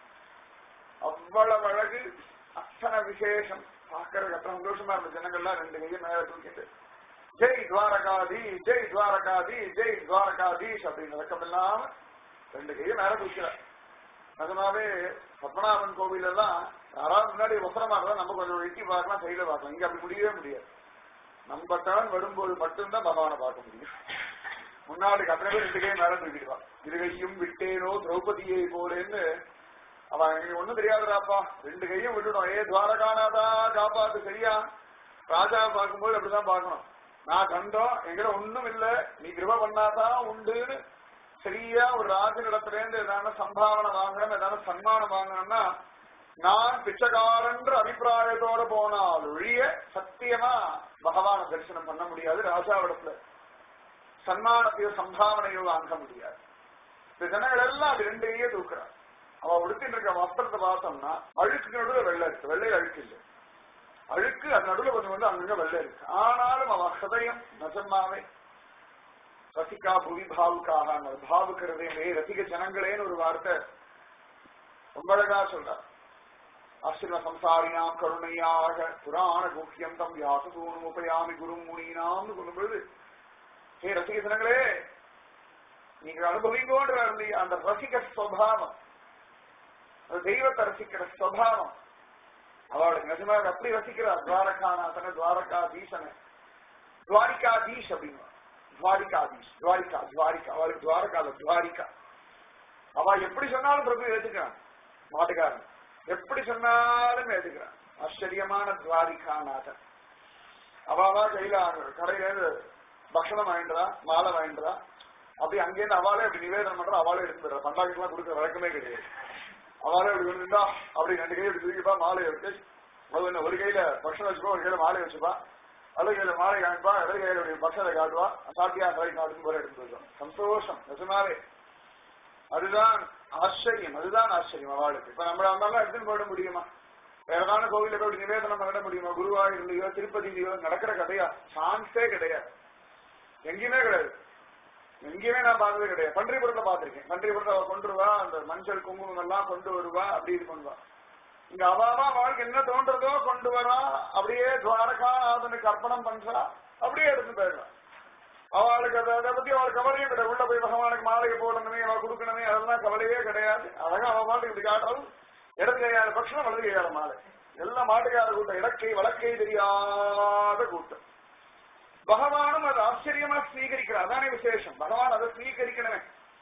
அவ்வளவு அழகு, அத்தனை விசேஷம். பாக்குறதுக்கு அத்தனை சந்தோஷமா இருந்த ஜனங்கள்லாம் ரெண்டு கையும் மேல தூக்கிட்டு ஜெய் துவாரகாதி ஜெய் துவாரகாதி ஜெய் துவாரகாதீஷ் அப்படின்னு நடக்கமில்லாம ரெண்டு கையும் மேல தூக்கிறார். அதனாவே பத்மநாபன் கோவில் எல்லாம் யாராவது முன்னாடி வசனமா இருந்தா நம்ம கொஞ்சம் வெட்டி பார்க்கலாம், கையில பார்க்கலாம். இங்க அப்படி முடியவே முடியாது. நம்ம டர்ன் வரும்போது மட்டும்தான் பகவானை பார்க்க முடியும். முன்னாடி அத்தனை பேர் ரெண்டு கையும் மேல தூக்கிடுவான். இருகையும் விட்டேனோ திரௌபதியை போலேன்னு அவன் எங்களுக்கு ஒண்ணும் தெரியாதுடாப்பா, ரெண்டு கையும் விட்டுடும். துவாரகானாதா காப்பாத்து. சரியா ராஜா பார்க்கும்போது அப்படிதான் பார்க்கணும். நான் கண்டோம் எங்கிட்ட ஒண்ணும் இல்ல, நீ கிருப பண்ணாதான் உண்டுன்னு சரியா ஒரு ராஜனிடத்துல இருந்து ஏதாவது சம்பாவனை வாங்கணும், ஏதாவது சன்மானம் வாங்கணும்னா நான் பிச்சைக்காரன்ற அபிப்பிராயத்தோட போனால் ஒழிய சத்தியமா பகவான தரிசனம் பண்ண முடியாது. ராஜாவிடத்துல சன்மானத்தையோ சம்பாவனையோ வாங்க முடியாது. இந்த ஜனங்கள் எல்லாம் அது ரெண்டு கையே தூக்குறான். அவ உடுத்திட்டு இருக்க வஸ்திரத்தை பார்த்தோம்னா அழுக்கு நடுவில் வெள்ளை இருக்கு, வெள்ளை அழுக்கு இல்லை. அழுக்கு அது நடுவில் கொஞ்சம் அங்கங்க வெள்ளை இருக்கு. ஆனாலும் அவ ஹதயம் நஜமாவே ரசிகா புவி பாவுக்காக பாவுக்கிறதே ரசிக ஜனங்களேன்னு ஒரு வார்த்தை ரொம்ப அழகா சொல்றார். ஆசிரம சம்சாரினாம் கருணையாக புராண குக்கியம் தம் யாசூனும் உபயாமி குரு முனினாம்னு சொல்லும்பொழுது ஹே ரசிக ஜனங்களே நீங்க அனுபவிங்கோன்ற அந்த ரசிக ஸ்வபாவம், தெய்வத்தை ரசிக்கிற ஸ்வபாவம் அவளுக்கு நிஜமாக அப்படி ரசிக்கிறார். துவாரகாநாதன துவாரகாதீசன துவாரிகாதீஷ் அப்படின்னா துவாரிகாதீஷ் துவாரிகா துவாரிகா அவளுக்கு துவாரகால துவாரிகா. அவ எப்படி சொன்னாலும் பிரபு ஏத்துக்கிறான். மாட்டுக்காரன் எப்படி சொன்னாலும் ஏத்துக்கிறான். ஆச்சரியமான துவாரிகாநாதன். அவாவா கையில கடையில பக்ஷணம் வாங்கின்றா, மாலை வாங்கின்றா, அப்படி அங்கேருந்து அவளே அப்படி நிவேதனம் பண்றா, அவளே எடுத்துடுறா. பண்டாக்கெல்லாம் கொடுக்குற வழக்கமே கிடையாது. அவளே அப்படி வந்துட்டா அப்படி ரெண்டு கையை எடுத்து தூக்கிப்பா, மாலையை வச்சு ஒரு கையில பக்ஷம் வச்சுப்பா, ஒரு கையில மாலை வச்சுப்பா, அது கையில மாலை காமிப்பா, இடது கையில பக்ஷத்தை காட்டுவா, சாத்தியா கடைக்கு நாட்டுக்கு போற எடுத்து வச்சோம். சந்தோஷம் நிஜமாவே. அதுதான் ஆச்சரியம், அதுதான் ஆச்சரியம் அவளுக்கு. இப்ப நம்மள அம்மாலாம் எடுத்துன்னு போயிட முடியுமா? வேற ஏதாவது கோவில போய் நிவேதனம் பண்ணிட முடியுமா? குருவாயூர்லயோ திருப்பதியிலயோ நடக்கிற கதையா? சான்ஸே கிடையாது, எங்கேயுமே கிடையாது. எங்கேயுமே நான் பார்த்தது கிடையாது. பன்றிபுரத்தை பார்த்திருக்கேன். பன்றிபுரத்தை அவ கொண்டு வருவா, அந்த மஞ்சள் குங்குமம் எல்லாம் கொண்டு வருவா, அப்படி இது பண்ணுவா. இங்க அவாவா அவளுக்கு என்ன தோன்றதோ கொண்டு வரா, அப்படியே துவாரகாநாதனுக்கு அர்ப்பணம் பண்றா, அப்படியே எடுத்து போயிடலாம். அவளுக்கு அதை பத்தி அவள் கவலையே கிடையாது. உள்ள போய் பகவானுக்கு மாலையை போடணுமே, அவ கொடுக்கணுமே, அதெல்லாம் கவலையே கிடையாது. அழகா அவ மாட்டுக்கு இப்படி காட்டுறாலும் இடது கையாத பட்சம் வலது கையாத மாலை. எல்லாம் மாட்டுக்கார கூட்டம், இடக்கை வழக்கை தெரியாத கூட்டம். பகவானும் அது ஆச்சரியமா ஸ்வீகரிக்கிறார். அதானே விசேஷம். பகவான் அதை ஸ்வீகரிக்கணுமே.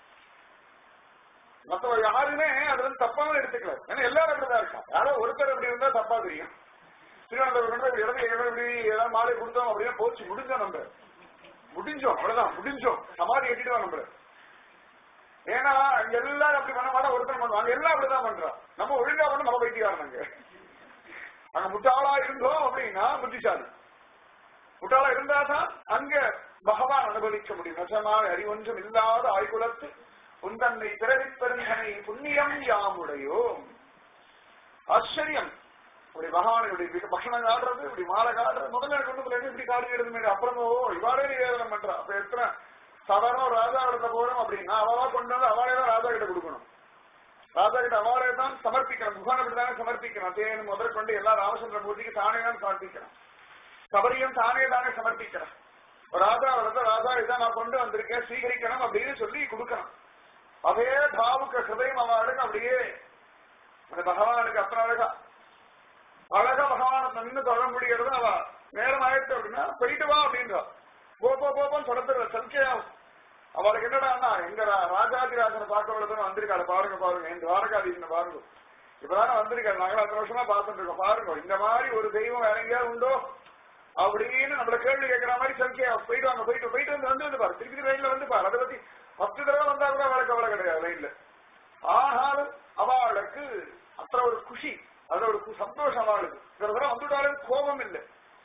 மற்ற யாருமே அதுல இருந்து தப்பாவும் எடுத்துக்கல. ஏன்னா எல்லாரும் அப்படிதான் இருக்கா. யாரோ ஒருத்தர் அப்படி இருந்தா தப்பா தெரியும். திருவனந்தபுரம் இடது இப்படி ஏதாவது மாலை கொடுத்தோம் அப்படின்னா போச்சு, முடிஞ்சோம். நம்ம முடிஞ்சோம், அவ்வளவுதான், முடிஞ்சோம். சமாதி கட்டிடுவோம் நம்மள. ஏன்னா அங்க எல்லாரும் அப்படி பண்ண மாட்டா, ஒருத்தர் பண்ணுவாங்க. எல்லாம் அப்படிதான் பண்றோம். நம்ம ஒழுங்கா பண்ண நம்ம பைத்தியாருனாங்க. அங்க முட்டாளா இருந்தோம் அப்படின்னா புத்திசாலி. முட்டாளா இருந்தாதான் அங்க பகவான் அனுபவிக்க முடியும். நசமாக அறிவொன்றும் இல்லாத ஆய்குலத்து உந்தன்னை பிறவி பெருந்தனை புண்ணியம் யாமுடையோ. ஆச்சரியம். இப்படி பகவானுடைய பக்ஷணம் காடுறது, இப்படி மாலை காடுறது, முதல்ல கொண்டு இப்படி காடு எடுத்து அப்புறமோ இவாளே நிவேதனம் பண்றா. அப்ப எத்தனை சாதாரண ராஜா இடத்த போறோம் அப்படின்னா அவளா கொண்டு வந்து அவளே தான் ராஜா கிட்ட கொடுக்கணும். ராஜா கிட்ட அவளே தான் சமர்ப்பிக்கணும். முகான் அப்படித்தானே சமர்ப்பிக்கணும். தேன் முதற்கொண்டு எல்லா ராமச்சந்திர மூர்த்திக்கு தானே தான் சமர்ப்பிக்கணும். சபரியும் தானே தானே சமர்ப்பிக்கிறேன். ராஜா வரத ராஜா இதான் நான் கொண்டு வந்திருக்கேன், ஸ்வீகரிக்கணும் அப்படின்னு சொல்லி கொடுக்கணும். அதே பாவுக்கு ஹிருதயம் அவளுக்கு அப்படியே அந்த பகவானுக்கு அத்தனை அழகா அழகா பகவான நின்று தொழ முடிகிறது. அவ நேரம் ஆயிடுச்சு அப்படின்னா போயிட்டு வா அப்படின்றா. போப்போன்னு சொல்ல சல்கையாகும். அவளுக்கு என்னடா எங்க ராஜாதிராஜனை பார்க்க விடுறதுன்னு வந்திருக்காரு. பாருங்க பாருங்க, என் துவாரகாதீசனை பாருங்க. இப்பதானே வந்திருக்காரு. நாங்களும் 10 வருஷமா பார்த்துட்டு இருக்கோம். பாருங்க, இந்த மாதிரி ஒரு தெய்வம் வேற எங்கேயாவது உண்டோ அப்படின்னு நம்மள கேள்வி கேட்கிற மாதிரி சல்கையா. போயிட்டு வாங்க, போயிட்டு வந்து பாரு, திருப்பி லைன்ல வந்து பாரு. அதை பத்தி 10 தடவை வந்தா கூட அவளுக்கு அவ்வளவு கிடையாது லைன்ல. ஆனாலும் அவளுக்கு அத்தனை ஒரு குஷி, அதுல ஒரு சந்தோஷம் அவளுக்கு. சில தடவை வந்துட்டாலும் கோபம் இல்லை.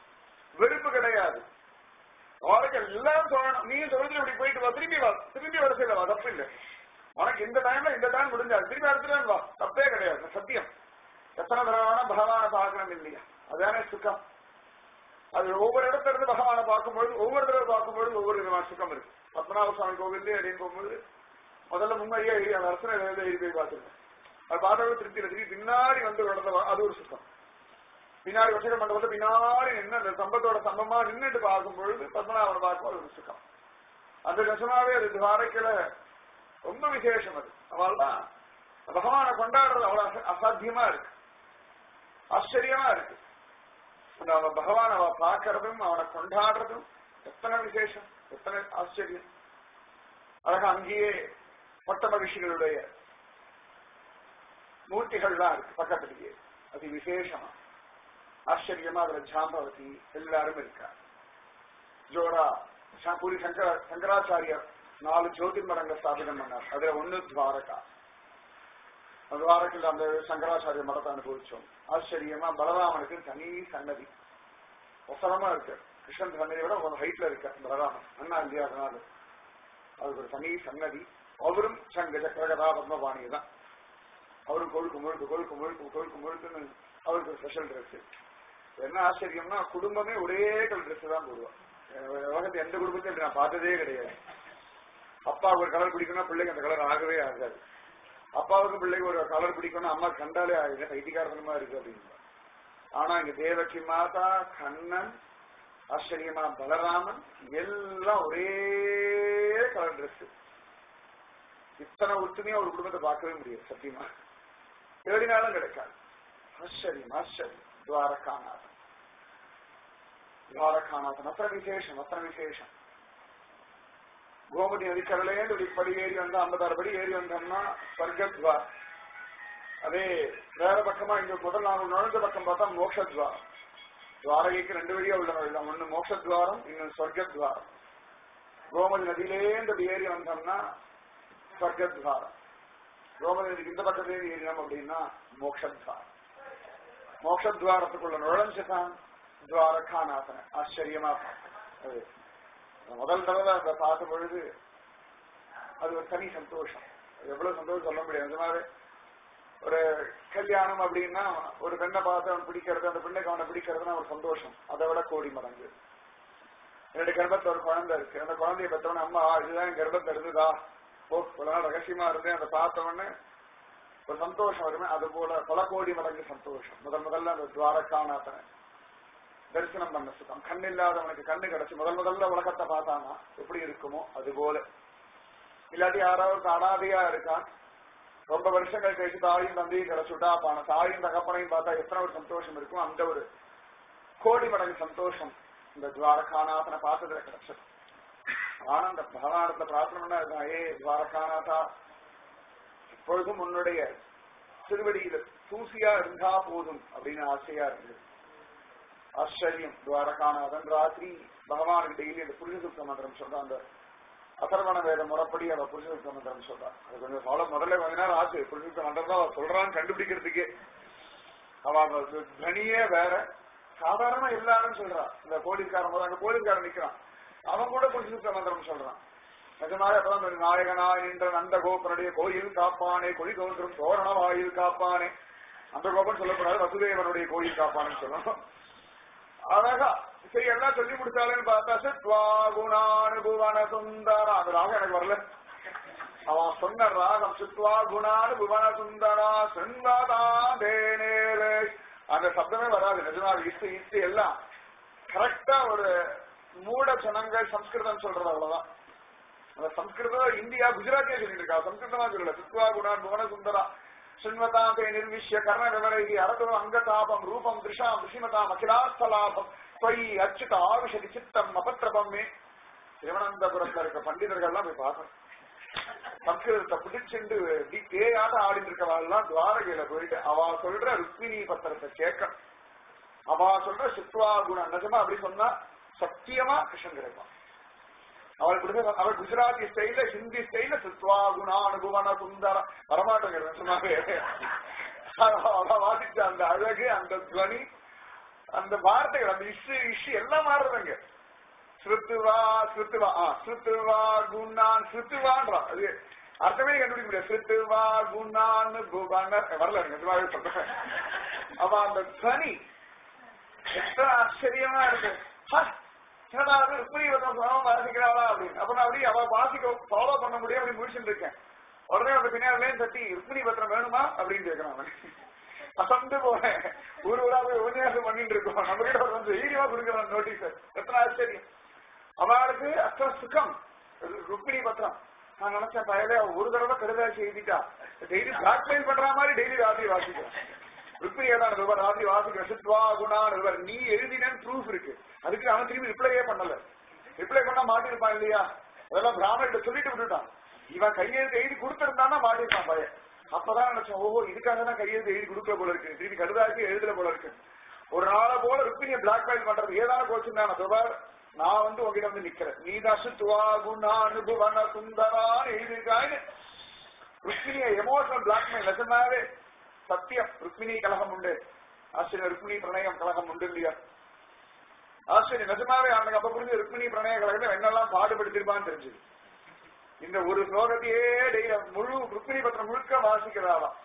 வெறுப்பு கிடையாது. அவளுக்கு எல்லாரும் சொல்லணும், நீ சொல்றது இப்படி போயிட்டு வா, திரும்பி வர செய்யல வா, தப்பு இல்லை. உனக்கு இந்த டைம்ல இந்த டைம் முடிஞ்சாது, திரும்பி அடுத்த வா, தப்பே கிடையாது. சத்தியம். எத்தனை தடவை பகவானை பார்க்கணும் இல்லையா? அதானே சுகம். அது ஒவ்வொரு இடத்துல இருந்து பகவானை பார்க்கும்பொழுது, ஒவ்வொரு தடவை பார்க்கும்பொழுது ஒவ்வொரு விதமான சுகம் இருக்கு. பத்மநாப சுவாமி கோவிலே அப்படின்னு போகும்போது முதல்ல முன்னாடியே அந்த அரசனை எழுதி போய் பார்த்துருக்கேன். அது பார்த்தவங்க திருப்தி பின்னாடி வந்து அது ஒரு சுகம். பின்னாடி வசக மண்டபத்தை பின்னாடி நின்று அந்த சம்பத்தோட சம்பமா நின்றுட்டு பார்க்கும் பொழுது பத்மநாபனை பார்க்கும் அது ஒரு சுகம். அந்த நிஜமாவே அது துவாரக்கையில ரொம்ப விசேஷம். அது அவள்தான் பகவானை கொண்டாடுறது அவ்வளவு அசாத்தியமா இருக்கு, ஆச்சரியமா இருக்கு. அவ பகவான் அவ பார்க்கறதும் அவனை கொண்டாடுறதும் எத்தனை விசேஷம், எத்தனை ஆச்சரியம். அழகா அங்கேயே மொட்ட மகிழ்ச்சிகளுடைய மூர்த்திகள்லாம் இருக்கு பக்கத்திலேயே. அது விசேஷமா ஆச்சரியமா அதுல ஜாம்பவதி எல்லாரும் இருக்கா. ஜோரா பூரி சங்கராச்சாரியர் 4 ஜோதிர்மரங்க ஸ்தாபிதம் பண்ணார். அதுல ஒண்ணு துவாரகா. துவாரகில் அந்த சங்கராச்சாரிய மடத்தை அனுபவிச்சோம். ஆச்சரியமா பலராமனுக்கு தனி சன்னதி வசனமா இருக்கு. கிருஷ்ணன் சன்னதியை விட ஒரு ஹைட்ல இருக்க பலராமன் அண்ணா இல்லையா, அதனால அதுக்கு ஒரு தனி சன்னதி. அவரும் சங்க சக்கரகதா பத்மபாணி தான். அவரும் கொழுக்கு முழுக்குன்னு அவருக்கு ஒரு ஸ்பெஷல் ட்ரெஸ். என்ன ஆச்சரியம்னா குடும்பமே ஒரே கலர் ட்ரெஸ் தான் போடுவோம். உலகத்தை எந்த குடும்பத்தையும் நான் பார்த்ததே கிடையாது. அப்பாவுக்கு ஒரு கலர் பிடிக்கணும்னா பிள்ளைக்கு அந்த கலர் ஆகவே ஆகாது. அப்பாவுக்கு பிள்ளைக்கு ஒரு கலர் பிடிக்கணும்னா அம்மா கண்டாலே ஆகுது, பைத்தியக்காரத்தனமா இருக்கு அப்படின்னு. ஆனா இங்க தேவகி மாதா, கண்ணன், ஆச்சரியமா பலராமன் எல்லாம் ஒரே கலர் ட்ரெஸ். இத்தனை ஒற்றுமையா ஒரு குடும்பத்தை பார்க்கவே முடியாது சத்தியமா, தேடினாலும் கிடைக்காது. ஆச்சரியம் ஆச்சரியம். துவாரகாநாதன் அத்தனை விசேஷம், அத்தனை விசேஷம். கோமதி நதிக்கடலேந்து இப்படி ஏறி வந்தா 56 படி ஏறி வந்தோம்னா ஸ்வர்கத்வார். அதே வேற பக்கமா இங்க முதல் நாள் நுழைஞ்ச பக்கம் பார்த்தா மோக்ஷத்வார். துவாரகைக்கு 2 வழியா உள்ள ஒண்ணு மோக்ஷத்வாரம், இன்னொன்று ஸ்வர்கத்வாரம். கோமதி நதியிலேந்து ஏறி வந்தோம்னா ஸ்வர்கத்வாரம். கோமதி நதிக்கு இந்த பக்கத்திலேயே ஏறினோம் அப்படின்னா மோக்ஷத்வாரம். மோக்ஷத்வாரத்துக்குள்ள நுழைஞ்சுதான் துவாரகாநாதன். ஆச்சரியமா அது முதல் தடவை அதை பார்த்த பொழுது அது ஒரு தனி சந்தோஷம். எவ்வளவு சந்தோஷம் சொல்ல முடியாது. அந்த மாதிரி ஒரு கல்யாணம் அப்படின்னா ஒரு பெண்ணை பார்த்து அவன் பிடிக்கிறது, அந்த பெண்ணுக்கு அவனை பிடிக்கிறதுனா ஒரு சந்தோஷம் அதை விட கோடி மடங்கு. 2 கர்ப்பத்துல ஒரு குழந்தை இருக்கு. அந்த குழந்தைய பெற்றவன அம்மா இதுதான் கர்ப்பத்துல இருந்துதா, ரகசியமா இருந்தேன், அதை பார்த்தவொடனே ஒரு சந்தோஷம் வருமே. அது போல பல கோடி மடங்கு சந்தோஷம். முதல்ல அந்த துவாரகாநாதனை தரிசனம் பண்ண சுகம். கண் இல்லாதவனுக்கு கண்ணு கிடைச்சு முதல்ல உலகத்தை பார்த்தானா எப்படி இருக்குமோ அது போல. இல்லாட்டி யாராவது அனாதையா இருக்கான், ரொம்ப வருஷங்கள் கழிச்சு தாயும் தந்தையும் கிடைச்சுட்டா பான தாயும் தகப்பனையும் பார்த்தா எத்தனை ஒரு சந்தோஷம் இருக்கும். அந்த ஒரு கோடி மடங்கு சந்தோஷம் இந்த துவாரகாநாதனை பார்த்ததுல கிடைச்சது. ஆனா அந்த பகவானத்துல பிரார்த்தனை பண்ணா, ஏ துவாரகாநாதா, எப்பொழுதும் உன்னுடைய திருவடியில தூசியா இருந்தா போதும் அப்படின்னு ஆசையா இருந்தது. ஆச்சரியம். துவாரகாநாதன் ராத்திரி பகவானுக்கு டெய்லி அந்த புருஷ சுத்த மந்திரம் சொல்றான். அந்த அதர்வண வேத முறைப்படி அவ புருஷ சுத்த மந்திரம் சொல்றான். அது கொஞ்சம் ஃபாலோ முதல்ல கொஞ்ச நேரம் ஆச்சு புருஷ சுத்த மந்திரம் தான் அவ சொல்றான்னு கண்டுபிடிக்கிறதுக்கே. அவ தனியே வேற, சாதாரண எல்லாரும் சொல்றான். இந்த போலீஸ்காரன் போது அங்க போலீஸ்காரன் நிக்கிறான், அவன் கூட புருஷ சுத்த மந்திரம் சொல்றான். நிஜமாக அப்பதான் நாயகனா என்ற நந்த கோபனுடைய கோயில் காப்பானே, கொடி தோன்றும் தோரண வாயில் காப்பானே. அந்த கோபன் சொல்லக்கூடாது, வசுதேவனுடைய கோயில் காப்பானு சொல்லணும். அழகா சரி எல்லாம் சொல்லி முடிச்சாலேன்னு பார்த்தா சித்வா குணானுபுவன சுந்தரா. அந்த ராகம் எனக்கு வரல. அவன் சொன்ன ராகம் சித்வா குணானுபுவன சுந்தரா சிந்தாதேனே. அந்த சப்தமே வராது. நிஜமாக இத்து எல்லாம் கரெக்டா ஒரு மூட ஜனங்கள் சம்ஸ்கிருதம் சொல்றது அவ்வளவுதான். அந்த சம்ஸ்கிருதம் இந்தியா குஜராத்தியா சொல்லிட்டு இருக்கா, சம்ஸ்கிருதமா சொல்லல. சித்வா குணான் புவன சுந்தரா சின்மதாம்பே நிர்விஷ்ய கர்ண விவரகி அரதோ அங்கதாபம் ரூபம் திருஷாம் ரிஷிமதாம் அகிலாஸ்தலாபம் தொய் அச்சுத ஆவிஷதி சித்தம் அபத்திரபம்மே. திருவனந்தபுரத்துல இருக்க பண்டிதர்கள்லாம் போய் பார்க்கணும். சம்ஸ்கிருதத்தை பிடிச்சுண்டு தேயாத ஆடிட்டு இருக்கவாள்லாம் துவாரகையில போயிட்டு அவ சொல்ற ருக்மிணி பத்திரத்தை கேட்க, அவ சொல்ற சித்வா குணம் நிஜமா அப்படி சொன்னா சத்தியமா கிருஷ்ணன் கிடைப்பான். அவள் குஜராத்தி ஸ்டைல ஹிந்தி ஸ்டைல சித்வா குணா அனுபவன சுந்தர வரமாட்டேங்க. வாசிச்ச அந்த அழகு, அந்த துவனி, அந்த வார்த்தைகள் அந்த இஷு எல்லாம் மாறுறதுங்க. ஸ்ருத்துவா ஸ்ருத்துவா ஸ்ருத்துவா குணான் ஸ்ருத்துவான்றான். அது அர்த்தமே கண்டுபிடிக்க முடியாது. ஸ்ருத்துவா குணான்னு வரல நிஜமாவே சொல்றேன். அவ அந்த சனி எத்தனை ஆச்சரியமா இருக்கு. வாசிக்கிறாளா அப்படின்னு அப்ப நான் அப்படி அவ வாசிக்க ஃபாலோ பண்ண முடியும் அப்படின்னு முடிச்சுட்டு இருக்கேன். உடனே அந்த பின்னாலே தட்டி ருக்மிணி பத்திரம் வேணுமா அப்படின்னு கேட்கறான். அசந்து போனேன். ஊரா போய் உபன்யாசம் பண்ணிட்டு இருக்கோம். நம்ம கிட்ட வந்து ஈடியமா கொடுக்குறான் நோட்டீஸ். எத்தனை ஆச்சரியம். அவளுக்கு அத்தனை சுகம். ருக்மிணி பத்திரம் நான் நினைச்சேன் பயலே ஒரு தடவை கடுதாச்சி எழுதிட்டா டெய்லி பிளாக்மெயில் பண்ற மாதிரி டெய்லி ராத்திரி வாசிக்கிறேன். ருக்மிணியா தான் ராத்திரி வாசிக்கிறேன். சித்வா குணான்னு நீ எழுதினேன்னு ப்ரூஃப் இருக்கு. அதுக்கு அவன் திரும்பி ரிப்ளையே பண்ணல. ரிப்ளை பண்ணா மாட்டிருப்பான் இல்லையா? அதெல்லாம் பிராமணிட்ட சொல்லிட்டு விட்டுட்டான். இவன் கையெழுத்து எழுதி கொடுத்திருந்தான்னா மாட்டிருப்பான் பையன். அப்பதான் நினைச்சேன் ஓஹோ இதுக்காக தான் கையெழுத்து எழுதி கொடுக்கல போல இருக்கு. திரும்பி கடுதாச்சி எழுதல போல இருக்கு. ஒரு நாளை போல ருக்மிணியை பிளாக்மெயில் பண்றது ஏதான கோச்சுதான் நான் உங்ககிட்ட நிக்கிறேன். நீதான் சுத்துவா குணா அனுபவன சுந்தரான்னு எழுதியிருக்காங்க. ருக்மிணியை எமோஷனல் பிளாக்மெயில் நிஜமாவே சத்தியம். ருக்மிணி கலகம் உண்டு. ஆச்சரிய ருக்மிணி பிரணயம் கலகம் உண்டு இல்லையா? ஆச்சரிய நிஜமாவே அவனுக்கு அப்ப புரிஞ்சு ருக்மிணி பிரணய கலகத்தை என்னெல்லாம் பாடுபடுத்திருப்பான்னு தெரிஞ்சது. இந்த ஒரு ஸ்லோகத்தையே முழு ருக்மிணி பத்திரம் முழுக்க வாசிக்கிறாளாம்.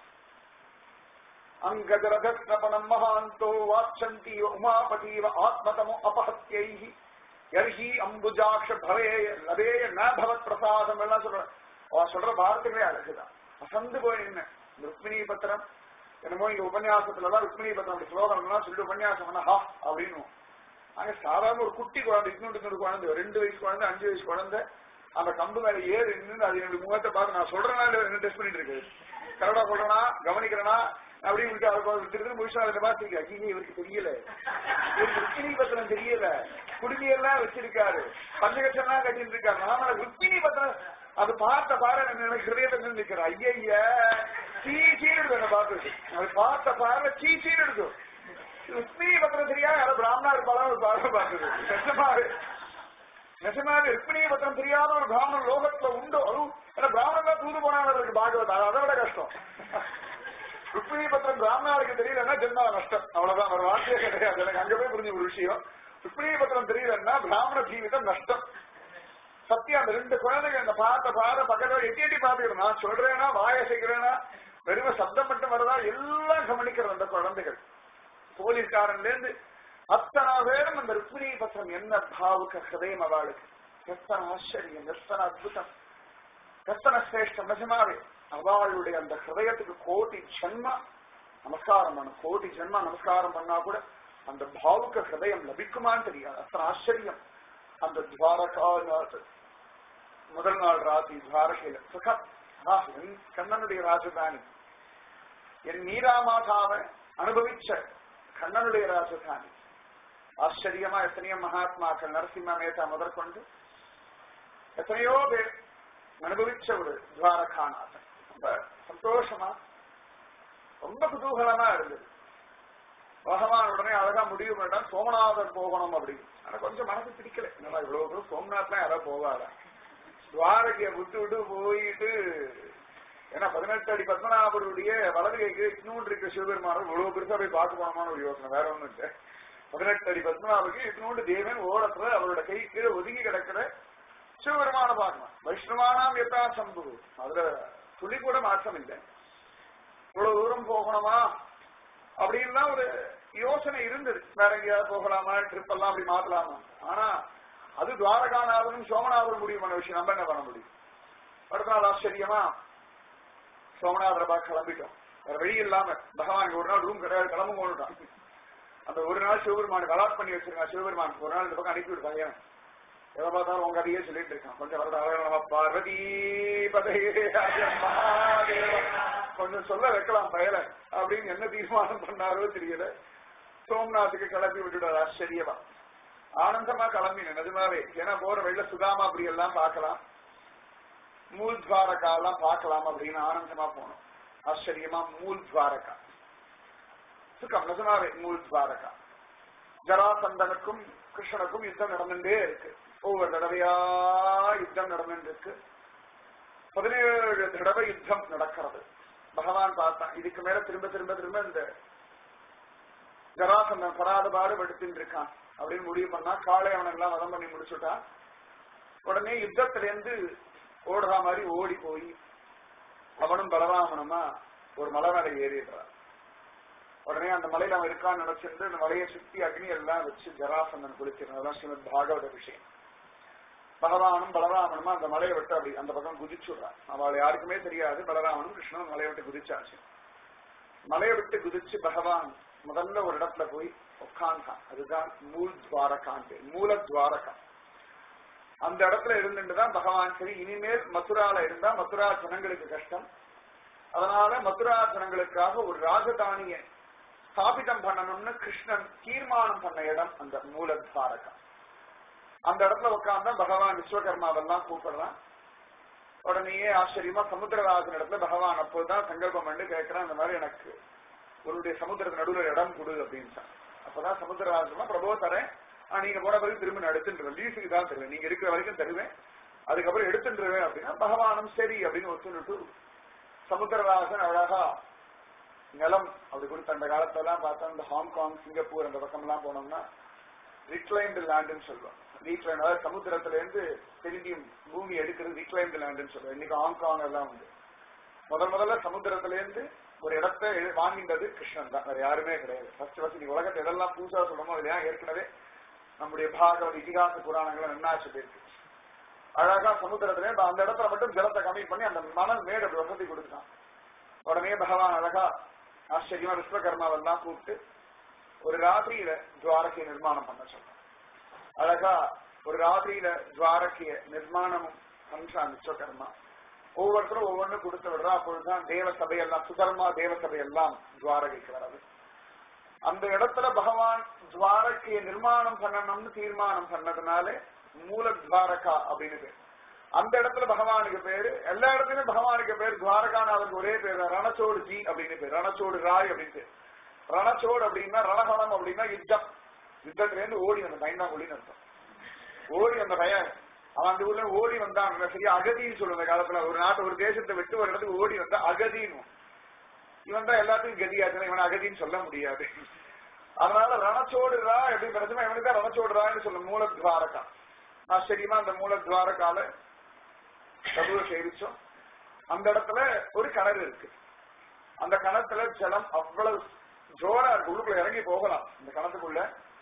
அங்கதரதனம் மகாந்தோ வாச்சந்தி உமாபதீவ ஆத்மதமோ அபஹத்யை யர்ஹி அம்புஜாக்ஷ பவே லபேய ந பவத் பிரசாதம் எல்லாம் சொல்ற வார்த்தைகளே அழகுதான். அசந்து போய் என்ன ருக்மிணி பத்திரம் என்னமோ இங்க உபன்யாசத்துலதான் ருக்மிணி பத்திரம் அப்படி ஸ்லோகம்லாம் சொல்லிட்டு உபன்யாசம் பண்ண ஹா அப்படின்னு. அங்க சாதாரண ஒரு குட்டி குழந்தை இன்னொரு குழந்தை 2 வயசு குழந்தை 5 வயசு குழந்தை அந்த கம்பு மேல ஏறி நின்று அது என்னுடைய முகத்தை பார்த்து நான் சொல்றேன்னா என்ன டெஸ்ட் பண்ணிட்டு இருக்கு. கரெக்டா சொல்றேனா கவனிக்கிறேனா அப்படின்னு திரும்ப முடிச்சா அதை பார்த்து ஐயே இவருக்கு தெரியல, இவருக்கு ருக்மிணி பத்திரம் தெரியல, குடுமையெல்லாம் வச்சிருக்காரு, பஞ்சகட்சம்லாம் கட்டிட்டு இருக்காரு. நாம ருக்மிணி பத்திரம் அது பார்த்த பாரு எனக்கு ஹிருதயத்தை நிற்கிறேன். ஐய சீச்சீடு இருக்கு. என்ன பார்த்து அது பார்த்த பாரு சீச்சீடு இருக்கும். ருக்மிணி பத்திரம் தெரியாது யாரோ பிராமணா இருப்பாலும் ஒரு பாரு பார்த்தது. நெசமாவே ருக்மிணி பத்திரம் தெரியாத ஒரு பிராமணன் லோகத்துல உண்டோ? அதுவும் பிராமணன் தான் தூது போனாங்க பாகவத். அதை விட கஷ்டம். ருக்மிணி பத்திரம் பிராமணாளுக்கு தெரியலன்னா ஜென்மா நஷ்டம். அவ்வளவுதான். ஒரு வார்த்தையே கிடையாது. எனக்கு அங்க போய் புரிஞ்ச ஒரு விஷயம். ருக்மிணி பத்திரம் தெரியலன்னா பிராமண ஜீவிதம் நஷ்டம். சத்தியம். அந்த 2 குழந்தைகள் அந்த பார்த்த பக்கத்துல எட்டி பார்த்துக்கிறேன். நான் சொல்றேன்னா வாய செய்கிறேன்னா வெறும் சப்தம் மட்டும் வரதா எல்லாம் கவனிக்கிறது அந்த குழந்தைகள். போலீஸ்காரன்ல இருந்து அத்தனை பேரும் அந்த ருக்மிணி பத்திரம் என்ன பாவுக்க ஹிருதயம் அவளுக்கு. எத்தனை ஆச்சரியம், எத்தனை அற்புதம், எத்தனை சிரேஷ்டம். நிஜமாவே அவளுடைய அந்த ஹிருதயத்துக்கு கோடி ஜென்மா நமஸ்காரம் பண்ணும். கோடி ஜென்மா நமஸ்காரம் பண்ணா கூட அந்த பாவுக்க ஹிருதயம் லபிக்குமான்னு தெரியாது. அத்தனை ஆச்சரியம். அந்த துவாரகா முதல் நாள் ராத்திரி துவாரகையில சுகம். கண்ணனுடைய ராஜதானி. என் மீராமாதாவை அனுபவிச்ச கண்ணனுடைய ராஜதானி. ஆச்சரியமா எத்தனையோ மகாத்மாக்கள் நரசிம்ம மேத்தா முதற்கொண்டு எத்தனையோ பேர் அனுபவிச்ச ஒரு துவாரகாநாதன். ரொம்ப சந்தோஷமா ரொம்ப குதூகலமா இருந்தது. பகவான் உடனே அழகா முடிவு பண்ணிட்டான் சோமநாதர் போகணும் அப்படின்னு. ஆனா கொஞ்சம் மனசு பிடிக்கல. என்னடா இவ்வளவு தூரம் சோம்நாத்லாம் யாராவது போவாரா? துவாரகைய விட்டு போயிட்டு ஏன்னா 18 அடி பத்மநாபருடைய வலது கைக்கு இன்னொன்று இருக்க சிவபெருமானம் இவ்வளவு பெருசா போய் பார்க்க போனோமான ஒரு யோசனை. வேற ஒண்ணும் இல்லை. 18 அடி பத்மநாபருக்கு இன்னொன்று தேவன் ஓரத்துல அவரோட கை கீழே ஒதுங்கி கிடக்கிற சிவபெருமான பார்க்கணும். வைஷ்ணவானாம் எத்தா சம்பு அதுல துளி கூட மாற்றம் இல்லை. இவ்வளவு தூரம் போகணுமா அப்படின்னா ஒரு யோசனை இருந்தது. வேற எங்கேயாவது போகலாமா, ட்ரிப் எல்லாம் அப்படி மாத்தலாமா. ஆனா அது துவாரகாநாதனும் சோமநாதரும் முடிவு பண்ண விஷயம். நம்ம என்ன பண்ண முடியும்? அடுத்த நாள் ஆச்சரியமா சோமநாதரை பார்க்க கிளம்பிட்டோம். வேற வழி இல்லாம பகவானுக்கு ஒரு நாள் ரூம் கிடையாது, கிளம்ப போனுட்டான். அந்த ஒரு நாள் சிவபெருமானுக்கு அலாட் பண்ணி வச்சிருக்கான். சிவபெருமானுக்கு ஒரு நாள் இந்த பக்கம் அனுப்பி விடுறாங்க. எதை பார்த்தாலும் உங்க கதையே சொல்லிட்டு இருக்கான். கொஞ்சம் வரது பார்வதி கொஞ்சம் சொல்ல வைக்கலாம் பயல அப்படின்னு என்ன தீர்மானம் பண்ணாரோ தெரியல. சோம்நாத்துக்கு கிளப்பி விட்டுட்டார். ஆச்சரியமா ஆனந்தமா கிளம்பினேன் நிஜமாவே. ஏன்னா போற வெள்ள சுதாமா அப்படி எல்லாம் பார்க்கலாம், மூல் துவாரகா எல்லாம் பார்க்கலாம் அப்படின்னு ஆனந்தமா போனோம். ஆச்சரியமா மூல் துவாரகா சுகம். நிஜமாவே மூல் துவாரகா ஜராசந்தனுக்கும் கிருஷ்ணனுக்கும் யுத்தம் நடந்துட்டே இருக்கு. ஒவ்வொரு தடவையா யுத்தம் நடந்துட்டு இருக்கு. 17 தடவை யுத்தம் நடக்கிறது. பகவான் பார்த்தான் இதுக்கு மேல திரும்ப திரும்ப திரும்ப இந்த ஜராசந்தன் படாத பாடு படுத்துட்டு இருக்கான் அப்படின்னு முடிவு பண்ணா. காளை அவனெல்லாம் வதம் பண்ணி முடிச்சுட்டா. உடனே யுத்தத்திலேருந்து ஓடுற மாதிரி ஓடி போய் அவனும் பலராமனுமா ஒரு மலை மேல ஏறிடுறான். உடனே அந்த மலையில அவன் இருக்கான்னு நினைச்சிருந்து அந்த மலையை சுத்தி அக்னி எல்லாம் வச்சு ஜராசந்தன் குளிக்கிறான். ஸ்ரீமத் பாகவத விஷயம். பகவானும் பலராமனுமா அந்த மலையை விட்டு அப்படி அந்த பக்கம் குதிச்சுடுறான். அவள் யாருக்குமே தெரியாது. பலராமனும் கிருஷ்ணனும் மலையை விட்டு குதிச்சாச்சு. மலையை விட்டு குதிச்சு பகவான் முதல்ல ஒரு இடத்துல போய் உட்கார்ந்தான். அதுதான் மூல துவாரகா. அந்த இடத்துல இருந்துட்டுதான் பகவான் சரி இனிமேல் மதுரால இருந்தா மதுரா ஜனங்களுக்கு கஷ்டம், அதனால மதுரா ஜனங்களுக்காக ஒரு ராஜதானியை ஸ்தாபிதம் பண்ணணும்னு கிருஷ்ணன் தீர்மானம் பண்ண இடம் அந்த மூல துவாரகா. அந்த இடத்துல உட்கார்ந்தா பகவான் விஸ்வகர்மாவெல்லாம் கூப்பிடுறான். உடனேயே ஆச்சரியமா சமுத்திரராஜன் இடத்துல பகவான் அப்போதான் சங்கல்பம் பண்ணி கேட்கிறான், இந்த மாதிரி எனக்கு உன்னுடைய சமுத்திரத்து நடுவில் இடம் கொடு அப்படின்னு. அப்பதான் சமுத்திரராஜன் பிரபோ தரேன், நீங்க போன பிறகு திரும்பி நான் எடுத்துருவேன், லீஸுக்கு தான் தருவேன், நீங்க இருக்கிற வரைக்கும் தருவேன், அதுக்கப்புறம் எடுத்துருவேன் அப்படின்னா பகவானும் சரி அப்படின்னு ஒத்துட்டு சமுத்திரராஜன் அழகா நிலம் அப்படி கொடுத்த. அந்த காலத்துல எல்லாம் பார்த்தா இந்த ஹாங்காங் சிங்கப்பூர் அந்த பக்கம் எல்லாம் போனோம்னா ரிக்ளைன்டு லேண்டுன்னு சொல்லுவோம். ரீக்ளைன் அதாவது சமுத்திரத்துல இருந்து திரும்பியும் பூமி எடுக்கிறது ரிக்ளைன்டு லேண்டுன்னு சொல்லுவோம். இன்னைக்கு ஹாங்காங் எல்லாம் உண்டு. முதல்ல சமுத்திரத்துல இருந்து ஒரு இடத்தை வாங்கின்றது கிருஷ்ணன் தான், வேற யாருமே கிடையாது. ஃபர்ஸ்ட் நீங்க உலகத்தை எதெல்லாம் புதுசா சொல்றோமோ இல்லையா, ஏற்கனவே நம்முடைய பாகவத இதிகாச புராணங்கள் என்னாச்சு இருக்கு. அழகா சமுத்திரத்துல அந்த இடத்துல மட்டும் ஜலத்தை கம்மி பண்ணி அந்த மணல் மேடு வசதி கொடுத்தான். உடனே பகவான் அழகா ஆச்சரியமா விஸ்வகர்மாவெல்லாம் கூப்பிட்டு ஒரு ராத்திரியில துவாரகையை நிர்மாணம் பண்ண சொல்றான். அழகா ஒரு ராத்திரியில துவாரகைய நிர்மாணமும் பண்றான் விஸ்வகர்மா. ஒவ்வொருத்தரும் ஒவ்வொன்னு கொடுத்து விடுறா. அப்பொழுதுதான் தேவசபையெல்லாம் சுதர்மா தேவசபையெல்லாம் துவாரகைக்கு வராது. அந்த இடத்துல பகவான் துவாரகையை நிர்மாணம் பண்ணணும்னு தீர்மானம் பண்ணதுனால மூல துவாரகா அப்படின்னு பேர். அந்த இடத்துல பகவானுக்கு பேரு, எல்லா இடத்துலயும் பகவானுக்கு பேர் துவாரகான்னு அவருக்கு ஒரே பேர் ரணச்சோடு ஜி அப்படின்னு பேர், ரணச்சோடு ராய் அப்படின்னு பேர். ரணச்சோடு அப்படின்னா ரணகணம் அப்படின்னா யுத்தம், யுத்தத்துல இருந்து ஓடி வந்த பையன்தான் அர்த்தம். ஓடி வந்த பையன் அவன் அந்த ஊர்ல ஓடி வந்தான். சரியா அகதின்னு சொல்லுவாங்க காலத்துல. ஒரு நாட்டு ஒரு தேசத்தை விட்டு ஒரு இடத்துக்கு ஓடி வந்தா அகதின்னு. இவன் தான் எல்லாத்துக்கும் கதியாச்சுன்னா இவன் அகதின்னு சொல்ல முடியாது. அதனால ரணச்சோடுறா எப்படி பிரச்சனை, இவனுக்கு தான் ரணச்சோடுறான்னு சொல்ல மூல துவாரகா. ஆச்சரியமா அந்த மூல துவாரகால பிரபுவை சேவிச்சோம். அந்த இடத்துல ஒரு கிணறு இருக்கு. அந்த கிணத்துல ஜலம் அவ்வளவு ஜோரா இருக்கு, உள்ளுக்குள்ள இறங்கி போகலாம் இந்த கிணத்துக்குள்ள.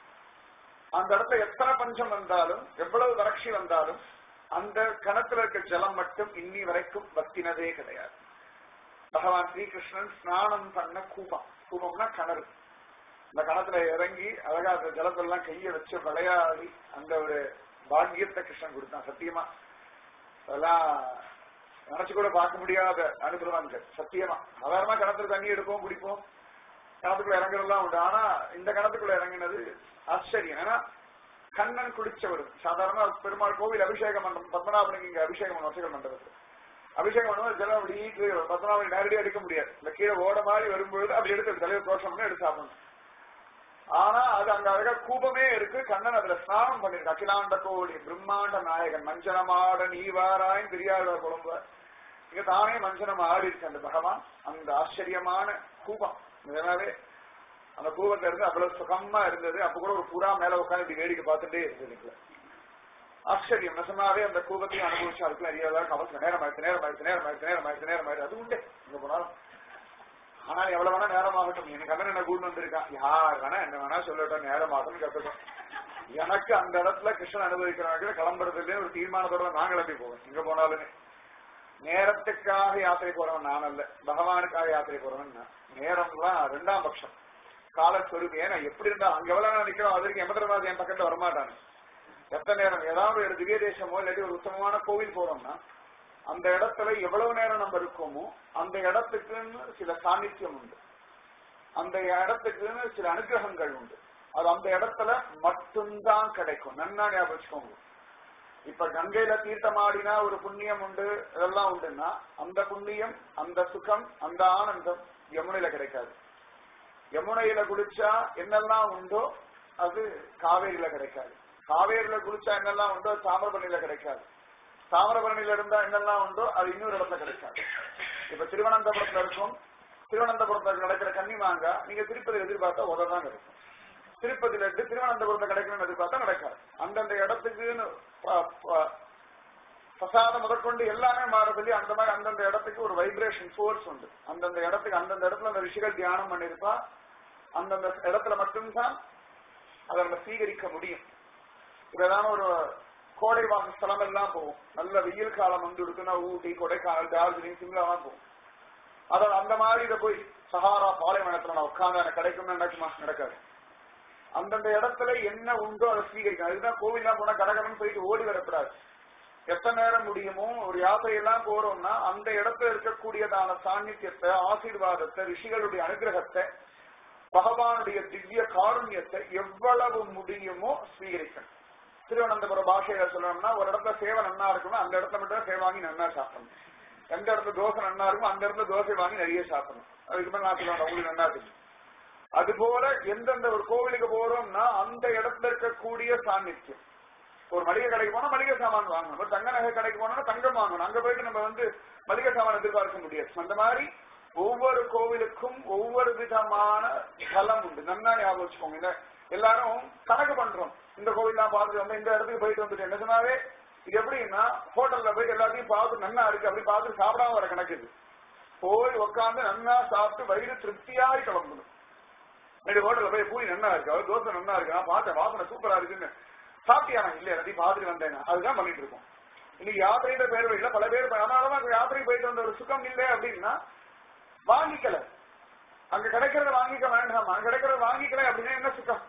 அந்த இடத்துல எத்தனை பஞ்சம் வந்தாலும் எவ்வளவு வறட்சி வந்தாலும் அந்த கிணத்துல இருக்க ஜலம் மட்டும் இன்னி வரைக்கும் வத்தினதே கிடையாது. பகவான் ஸ்ரீகிருஷ்ணன் ஸ்நானம் பண்ண கூபம், கூபம்னா கிணறு. அந்த கிணத்துல இறங்கி அழகா அந்த ஜலத்தெல்லாம் கைய வச்சு விளையாடி அந்த ஒரு பாக்கியத்தை கிருஷ்ணன் கொடுத்தான். சத்தியமா அதெல்லாம் நினைச்சு கூட பார்க்க முடியாத அனுபவங்கள். சத்தியமா சாதாரணமா கிணத்துல தண்ணி எடுப்போம் குடிப்போம், கிணத்துக்குள்ள இறங்குறதுலாம் உண்டு. ஆனா இந்த கிணத்துக்குள்ள இறங்கினது ஆச்சரியம். ஏன்னா கண்ணன் குடிச்சவர். சாதாரண பெருமாள் கோவில் அபிஷேகம் மண்டபம் பத்மநாபனுக்கு இங்க அபிஷேகம் வசதிகள் மண்டபத்தில் அபிஷேகம் பண்ணும்போது ஜலம் அப்படி பத்மநாபன் நேரடியாக எடுக்க முடியாது. இந்த கீழே ஓட மாதிரி வரும்பொழுது அப்படி எடுத்து தலைவர் தோஷம்னு எடுத்து சாப்பிடணும். ஆனா அது அங்க அழகா கூபமே இருக்கு. கண்ணன் அதுல ஸ்நானம் பண்ணிருக்கு. அகிலாண்ட கோடி பிரம்மாண்ட நாயகன் மஞ்சனமாட நீவாராயின் பெரியாழ்வார் குழம்பு இங்க தானே மஞ்சனம் ஆடி இருக்கு அந்த பகவான். அந்த ஆச்சரியமான கூபம் நிஜமாவே அந்த கூபத்தை இருந்து அவ்வளவு சுகமா இருந்தது. அப்ப கூட ஒரு புறா மேல உட்காந்து இப்படி வேடிக்கை பார்த்துட்டே இருந்தது. ஆச்சரியம். நெசமாவே அந்த கூபத்தையும் அனுபவிச்சு அதுக்குள்ள அறியாதான் அவசரம். நேரம் ஆயிடுச்சு. அது உண்டு இங்க போனாலும். ஆனா எவ்வளவு வேணா நேரம் ஆகட்டும், எனக்கு அண்ணன் என்ன கூண்டு வந்திருக்கான், யார் வேணா என்ன வேணா சொல்லட்டும், நேரம் ஆகட்டும் கத்துட்டோம். எனக்கு அந்த இடத்துல கிருஷ்ணன் அனுபவிக்கிறாங்க. கிளம்புறதுல ஒரு தீர்மானத்தோட நான் கிளம்பி போவேன். இங்க போனாலுமே நேரத்துக்காக யாத்திரை போறவன் நான் அல்ல, பகவானுக்காக யாத்திரை போறவன் நான். நேரம்லாம் ரெண்டாம் பட்சம் காலஸ்வரூபி. ஏன்னா எப்படி இருந்தா அங்க எவ்வளவு நான் நிக்கிறோம் அது வரைக்கும் எமதரவாதி என் பக்கத்துல வரமாட்டாங்க. எத்தனை நேரம் ஏதாவது ஒரு திவ்ய தேசமோ இல்லாட்டி ஒரு உத்தமமான கோவில் போறோம்னா அந்த இடத்துல எவ்வளவு நேரம் நம்ம இருக்கோமோ அந்த இடத்துக்குன்னு சில சாநித்தியம் உண்டு, அந்த இடத்துக்குன்னு சில அனுகிரகங்கள் உண்டு. அது அந்த இடத்துல மட்டும்தான் கிடைக்கும். நன்னா ஞாபகம் வச்சுக்கோங்க. இப்ப கங்கையில தீர்த்தமாடினா ஒரு புண்ணியம் உண்டு, இதெல்லாம் உண்டுன்னா அந்த புண்ணியம் அந்த சுகம் அந்த ஆனந்தம் யமுனையில கிடைக்காது. யமுனையில குளிச்சா என்னெல்லாம் உண்டோ அது காவேரியில கிடைக்காது. காவேரியில குளிச்சா என்னெல்லாம் உண்டோ தாமிரபரணியில கிடைக்காது. தாமிரபரணியில இருந்தா என்னெல்லாம் உண்டோ அது இன்னொரு இடத்துல கிடைக்காது. இப்ப திருவனந்தபுரத்துல இருக்கும், திருவனந்தபுரத்துல கிடைக்கிற கன்னிமாங்கா நீங்க திருப்பதியில் எதிர்பார்த்தா உததான் கிடைக்கும். திருப்பதி லட்டு திருவனந்தபுரத்துல கிடைக்கணும்னு எதிர்பார்த்தா நடக்காது. அந்தந்த இடத்துக்குன்னு பிரசாதம் முதற்கொண்டு எல்லாமே மாறதில்லை. அந்த மாதிரி அந்தந்த இடத்துக்கு ஒரு வைப்ரேஷன் ஃபோர்ஸ் உண்டு. அந்தந்த இடத்துக்கு அந்தந்த இடத்துல அந்த ரிஷிகள் தியானம் பண்ணிருப்பா. அந்தந்த இடத்துல மட்டும்தான் அதை நம்ம சீகரிக்க முடியும். இப்பதான ஒரு கோடை வாச ஸ்தலம் எல்லாம் போகும். நல்ல வெயில் காலம் வந்து இருக்குன்னா ஊட்டி, கொடைக்கானல், டார்ஜிலிங், சிம்லாலாம் போகும். அதாவது அந்த மாதிரி இதை போய் சஹாரா பாலைவனத்துல நான் உட்கார்ந்து எனக்கு கிடைக்கும்னு நடக்குமா? நடக்காது. அந்தந்த இடத்துல என்ன உண்டோ அதை சீகரிக்கணும். அதுதான் கோவில்லாம் போனா கடகடன்னு போயிட்டு ஓடி வரக்கூடாது. எத்தனை நேரம் முடியுமோ ஒரு யாத்திரையெல்லாம் போறோம்னா அந்த இடத்துல இருக்கக்கூடியதான சாநித்தியத்தை, ஆசீர்வாதத்தை, ரிஷிகளுடைய அனுகிரகத்தை, பகவானுடைய திவ்ய காருண்யத்தை எவ்வளவு முடியுமோ ஸ்வீகரிக்கணும். திருவனந்தபுரம் பாஷையில சொல்லணும்னா ஒரு இடத்துல சேவை நன்னா இருக்கணும், அந்த இடத்துல மட்டும் சேவை வாங்கி நன்னா சாப்பிடணும். எந்த இடத்துல தோசை நன்னா இருக்கும் அந்த இடத்துல தோசை வாங்கி நிறைய சாப்பிடணும். அதுக்கு மேலே நான் சொல்லுவேன் உங்களுக்கு நன்னா தெரியும். அதுபோல எந்தெந்த ஒரு கோவிலுக்கு போறோம்னா அந்த இடத்துல இருக்கக்கூடிய சாநித்தியம். ஒரு மளிகை கடைக்கு போனா மளிகை சாமான் வாங்கணும், ஒரு தங்க நகை கடைக்கு போனோம்னா தங்கம் வாங்கணும். அங்க போயிட்டு நம்ம மளிகை சாமான் எதிர்பார்க்க முடியாது. அந்த மாதிரி ஒவ்வொரு கோவிலுக்கும் ஒவ்வொரு விதமான பலம் உண்டு. நன்னா ஞாபகம் வச்சுக்கோங்க. எல்லாரும் கணக்கு பண்றோம். இந்த கோவில் தான் பார்த்துட்டு வந்தேன், இந்த இடத்துக்கு போயிட்டு வந்துட்டு நிஜமாவே இது எப்படின்னா ஹோட்டல்ல போயிட்டு எல்லாத்தையும் பார்த்து நன்னா இருக்கு அப்படி பார்த்து சாப்பிடாம வர கணக்கு இது. போய் உட்காந்து நன்னா சாப்பிட்டு வயிறு திருப்தியாய் கிளம்பணும். ஹோட்டல்ல போய் பூரி நன்னா இருக்கு, அவர் தோசை நன்னா இருக்கு, நான் பார்த்தேன் வாசனை சூப்பரா இருக்குன்னு சாப்பிட்டியா? இல்ல எல்லாத்தையும் பார்த்துட்டு வந்தேன். அதுதான் பண்ணிட்டு இருக்கோம். இன்னைக்கு யாத்திரைன்ற பேர் வழியில பல பேர் அதனாலதான் யாத்திரை போயிட்டு வந்த ஒரு சுகம் இல்லை அப்படின்னா வாங்கிக்கல. அங்க கிடைக்கிறத வாங்கிக்க வேண்டாமா? அங்க கிடைக்கிறத வாங்கிக்கல அப்படின்னா என்ன சுகம்?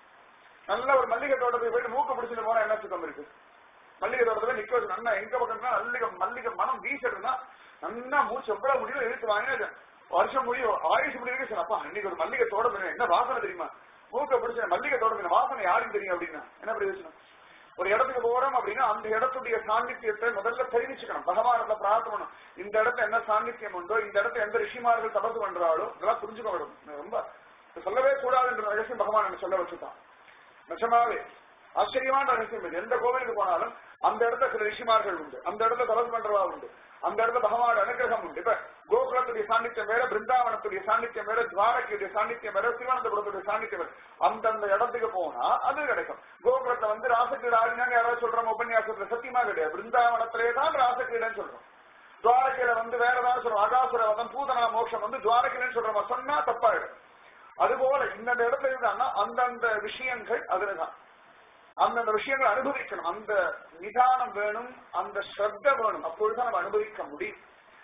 நல்ல ஒரு மல்லிகை தோட்டத்துக்கு போயிட்டு மூக்க பிடிச்சிட்டு போனா என்ன சுகம் இருக்கு? மல்லிகை தோட்டத்துல நிக்க வச்சு நல்லா எங்க பக்கம்னா மல்லிகை மனம் வீசுறதுன்னா நல்லா மூச்சு எவ்வளவு முடியும் இழுத்து வாங்கினா வருஷம் முடியும் ஆயுஷ் முடிவு சொன்னப்பா இன்னைக்கு ஒரு மல்லிகை தோட்டம் என்ன வாசனை தெரியுமா? மூக்க பிடிச்ச மல்லிகை தோட்டம் வாசனை யாருக்கு தெரியும் அப்படின்னா என்ன பிரயோஜனம்? ஒரு இடத்துக்கு போறோம் அப்படின்னா அந்த இடத்துடைய சாநித்தியத்தை முதல்ல தெரிவிச்சுக்கணும். பகவான பிரார்த்தனை இந்த இடத்துல என்ன சாநித்தியம் உண்டோ, இந்த இடத்துல எந்த ரிஷிமார்கள் தபசு பண்றாளோ இதெல்லாம் புரிஞ்சுக்க வேண்டும். ரொம்ப சொல்லவே கூடாதுன்ற ரகசியம் பகவான் என்ன சொல்ல வச்சுட்டான். நிஜமாவே ஆச்சரியமான ரகசியம் இது. எந்த கோவிலுக்கு போனாலும் அந்த இடத்துல சில ரிஷிமார்கள் உண்டு, அந்த இடத்துல தபசு பண்றவா உண்டு, அந்த இடத்துல பகவானோட அனுகிரகம் உண்டு. இப்ப கோகுலத்துடைய சாநித்தியம் வேற, பிருந்தாவனத்துடைய சாநித்தியம் வேற, துவாரகையுடைய சாநித்தியம் வேற, திருவனந்தபுரத்துடைய சாநித்தியம் வேற. அந்தந்த இடத்துக்கு போனா அது கிடைக்கும். கோகுலத்தை ராசக்கீடு ஆடினாங்க யாராவது சொல்றோம் உபன்யாசத்துல, சத்தியமா கிடையாது. பிருந்தாவனத்திலே தான் ராசக்கீடுன்னு சொல்றோம். துவாரகையில வேற ஏதாவது சொல்றோம் அகாசுர வதம் பூதனா மோட்சம் துவாரகைன்னு சொல்றோம், சொன்னா தப்பாயிடும். அதுபோல இந்த இடத்துல இருந்தாங்கன்னா அந்தந்த விஷயங்கள் அதுலதான் அந்தந்த விஷயங்களை அனுபவிக்கணும். அந்த நிதானம் வேணும், அந்த ஸ்ரத்த வேணும். அப்பொழுதுதான் நம்ம அனுபவிக்க முடியும்.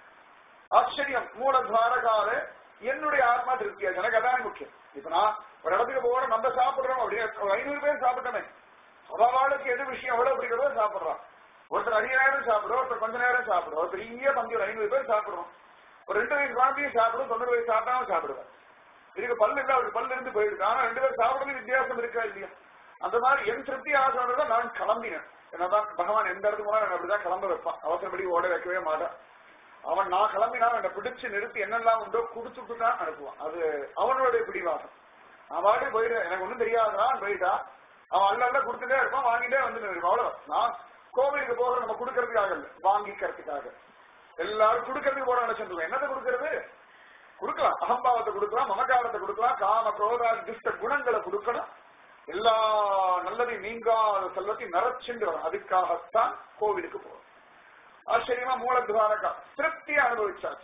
ஆச்சரியம். மூலத்வாரகால என்னுடைய ஆத்மா திருப்தியா எனக்கு அதான் முக்கியம். இப்ப நான் ஒரு இடத்துக்கு போறோம், நம்ம சாப்பிடுறோம் அப்படின்னு 500 பேர் சாப்பிட்டோமே, அவளுக்கு எது விஷயம் எவ்வளவு பிடிக்கிறதோ சாப்பிடுறான். ஒருத்தர் அதிக நேரம் சாப்பிடுறோம், ஒருத்தர் கொஞ்ச நேரம் சாப்பிடுறோம். ஒரு பெரிய பந்தி ஒரு 500 பேர் சாப்பிடுறோம். ஒரு 2 வயசு குழந்தையும் சாப்பிடும், 90 வயசு சாப்பிட்டாலும் சாப்பிடுவேன். இதுக்கு பல்லு இல்ல, அவருக்கு பல்லு இருந்து போயிருக்கு. ஆனா 2 பேர் சாப்பிடுறது வித்தியாசம் இருக்கா இல்லையா? அந்த மாதிரி என் திருப்தி ஆசைதான் நான் கிளம்பினேன். என்னதான் பகவான் எந்த இடத்துக்கு போனா அப்படிதான் கிளம்ப வைப்பான். அவசரப்படி ஓட வைக்கவே மாட்டான். அவன் நான் கிளம்பினா என்னை பிடிச்சு நிறுத்தி என்னெல்லாம் உண்டோ குடிச்சுட்டு தான் அனுப்புவான். அது அவனுடைய பிடிவாசம். நான் பாட்டு போயிடுவேன், எனக்கு ஒன்றும் தெரியாதான் போயிட்டா அவன் அல்ல கொடுத்துட்டே இருப்பான், வாங்கிட்டே வந்து அவ்வளவு. நான் கோவிலுக்கு போகிற நம்ம கொடுக்கறதுக்காக இல்லை, வாங்கிக்கிறதுக்காக. எல்லாரும் கொடுக்கறதுக்கு போற நினைச்சிருக்கோம். என்னத்தை கொடுக்கறது? கொடுக்கலாம், அகம்பாவத்தை கொடுக்கலாம், மமகாரத்தை கொடுக்கலாம், காம குரோத துஷ்ட குணங்களை கொடுக்கணும். எல்லா நல்லதையும் நீங்காத செல்வத்தையும் நிறச்சுண்டு வரும். அதுக்காகத்தான் கோவிலுக்கு போறோம். ஆச்சரியமா மூலத்வாரகா திருப்தியா அனுபவிச்சாச்சு.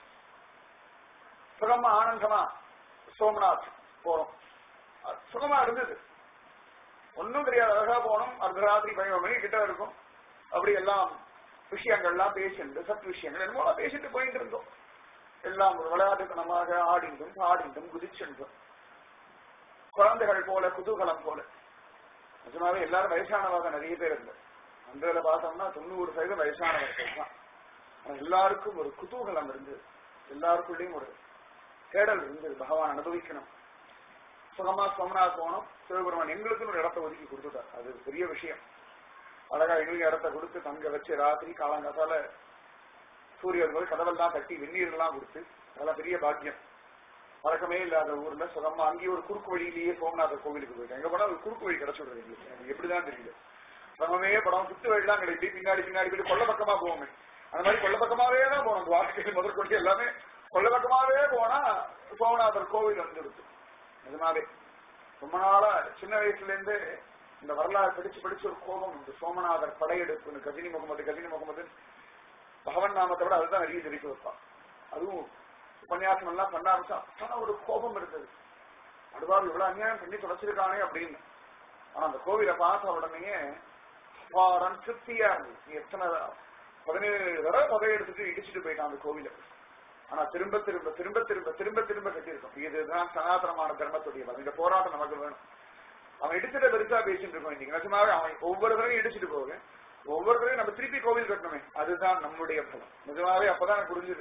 சுகமா ஆனந்தமா சோம்நாத் போறோம். சுகமா இருந்தது, ஒன்னும் தெரியாது. அழகா போனோம். அர்த்தராத்திரி 11 மணி கிட்ட இருக்கும். அப்படி எல்லாம் விஷயங்கள்லாம் பேசிட்டு சத் விஷயங்கள் என்னமோ பேசிட்டு போயிட்டு இருந்தோம். எல்லாம் ஒரு விளையாட்டுத்தனமாக ஆடிண்டும் பாடிண்டும் குதிச்சென்றோம். குழந்தைகள் போல குதூகலம் போல. நிஜமாவே எல்லாரும் வயசானவாக நிறைய பேர் இருந்து அந்த பார்த்தோம்னா 90% வயசானவர்கள் தான். எல்லாருக்கும் ஒரு குதூகலம் இருந்தது, எல்லாருக்குள்ளயும் ஒரு தேடல் இருந்தது. பகவான் அனுபவிக்கணும். சுகமா சோமநாத் போனோம். சிவபெருமான் எங்களுக்குன்னு ஒரு இடத்தை ஒதுக்கி கொடுத்துட்டார். அது பெரிய விஷயம். அழகா எங்களுக்கு இடத்த கொடுத்து தங்க வச்சு ராத்திரி காலங்காத்தால சூரியன் போது கதவெல்லாம் தட்டி வெந்நீர் எல்லாம் கொடுத்து அதெல்லாம் பெரிய பாக்கியம். பழக்கமே இல்லாத ஊர்ல சுகமா அங்கேயே ஒரு குறுக்கு வழியிலேயே சோமநாத கோவிலுக்கு போயிட்டேன். எங்க போனா ஒரு குறுக்கு வழி கிடைச்சுடுறது எங்களுக்கு. எனக்கு எப்படிதான் தெரியல. சுகமே படம் சுத்து வழிலாம் கிடையாது. பின்னாடி போயிட்டு கொள்ள பக்கமா போவோமே, அந்த மாதிரி கொள்ள பக்கமாவே தான் போனோம். வாழ்க்கையில் முதற்கொண்டு எல்லாமே கொள்ள பக்கமாவே போனா சோமநாதர் கோவில் வந்துடுது. நிஜமாவே ரொம்ப நாளா சின்ன வயசுல இருந்து இந்த வரலாறு படிச்சு ஒரு கோபம் உண்டு. சோமநாதர் படையெடுப்புன்னு கஜினி முகமது பகவன் நாமத்தை விட அதுதான் நிறைய தெரிவிக்க வைப்பான். அதுவும் உபன்யாசம் எல்லாம் பண்ண ஆரம்பிச்சா அத்தனை ஒரு கோபம் இருந்தது. அடுவாள் இவ்வளவு அநியாயம் பண்ணி தொலைச்சிருக்கானே அப்படின்னு. ஆனா அந்த கோவிலை பார்த்த உடனே அபாரம் திருப்தியா இருந்தது. எத்தனை 17 தடவை பதையெடுத்துட்டு இடிச்சுட்டு போயிட்டான் அந்த கோவில. ஆனா திரும்ப திரும்ப திரும்ப திரும்ப திரும்ப திரும்ப கட்டியிருக்கோம். இதுதான் சனாதனமான தர்மத்துடைய பலம். இந்த போராட்டம் நமக்கு வேணும். அவன் இடிச்சுட்டு பெருசா பேசிட்டு இருக்கோம். இன்னைக்கு நிஜமாவே அவன் ஒவ்வொரு தடவையும் இடிச்சுட்டு போவேன், ஒவ்வொரு தடவையும் நம்ம திருப்பி கோவில் கட்டணுமே, அதுதான் நம்முடைய பலம். நிஜமாவே அப்பதான் எனக்கு புரிஞ்சுது.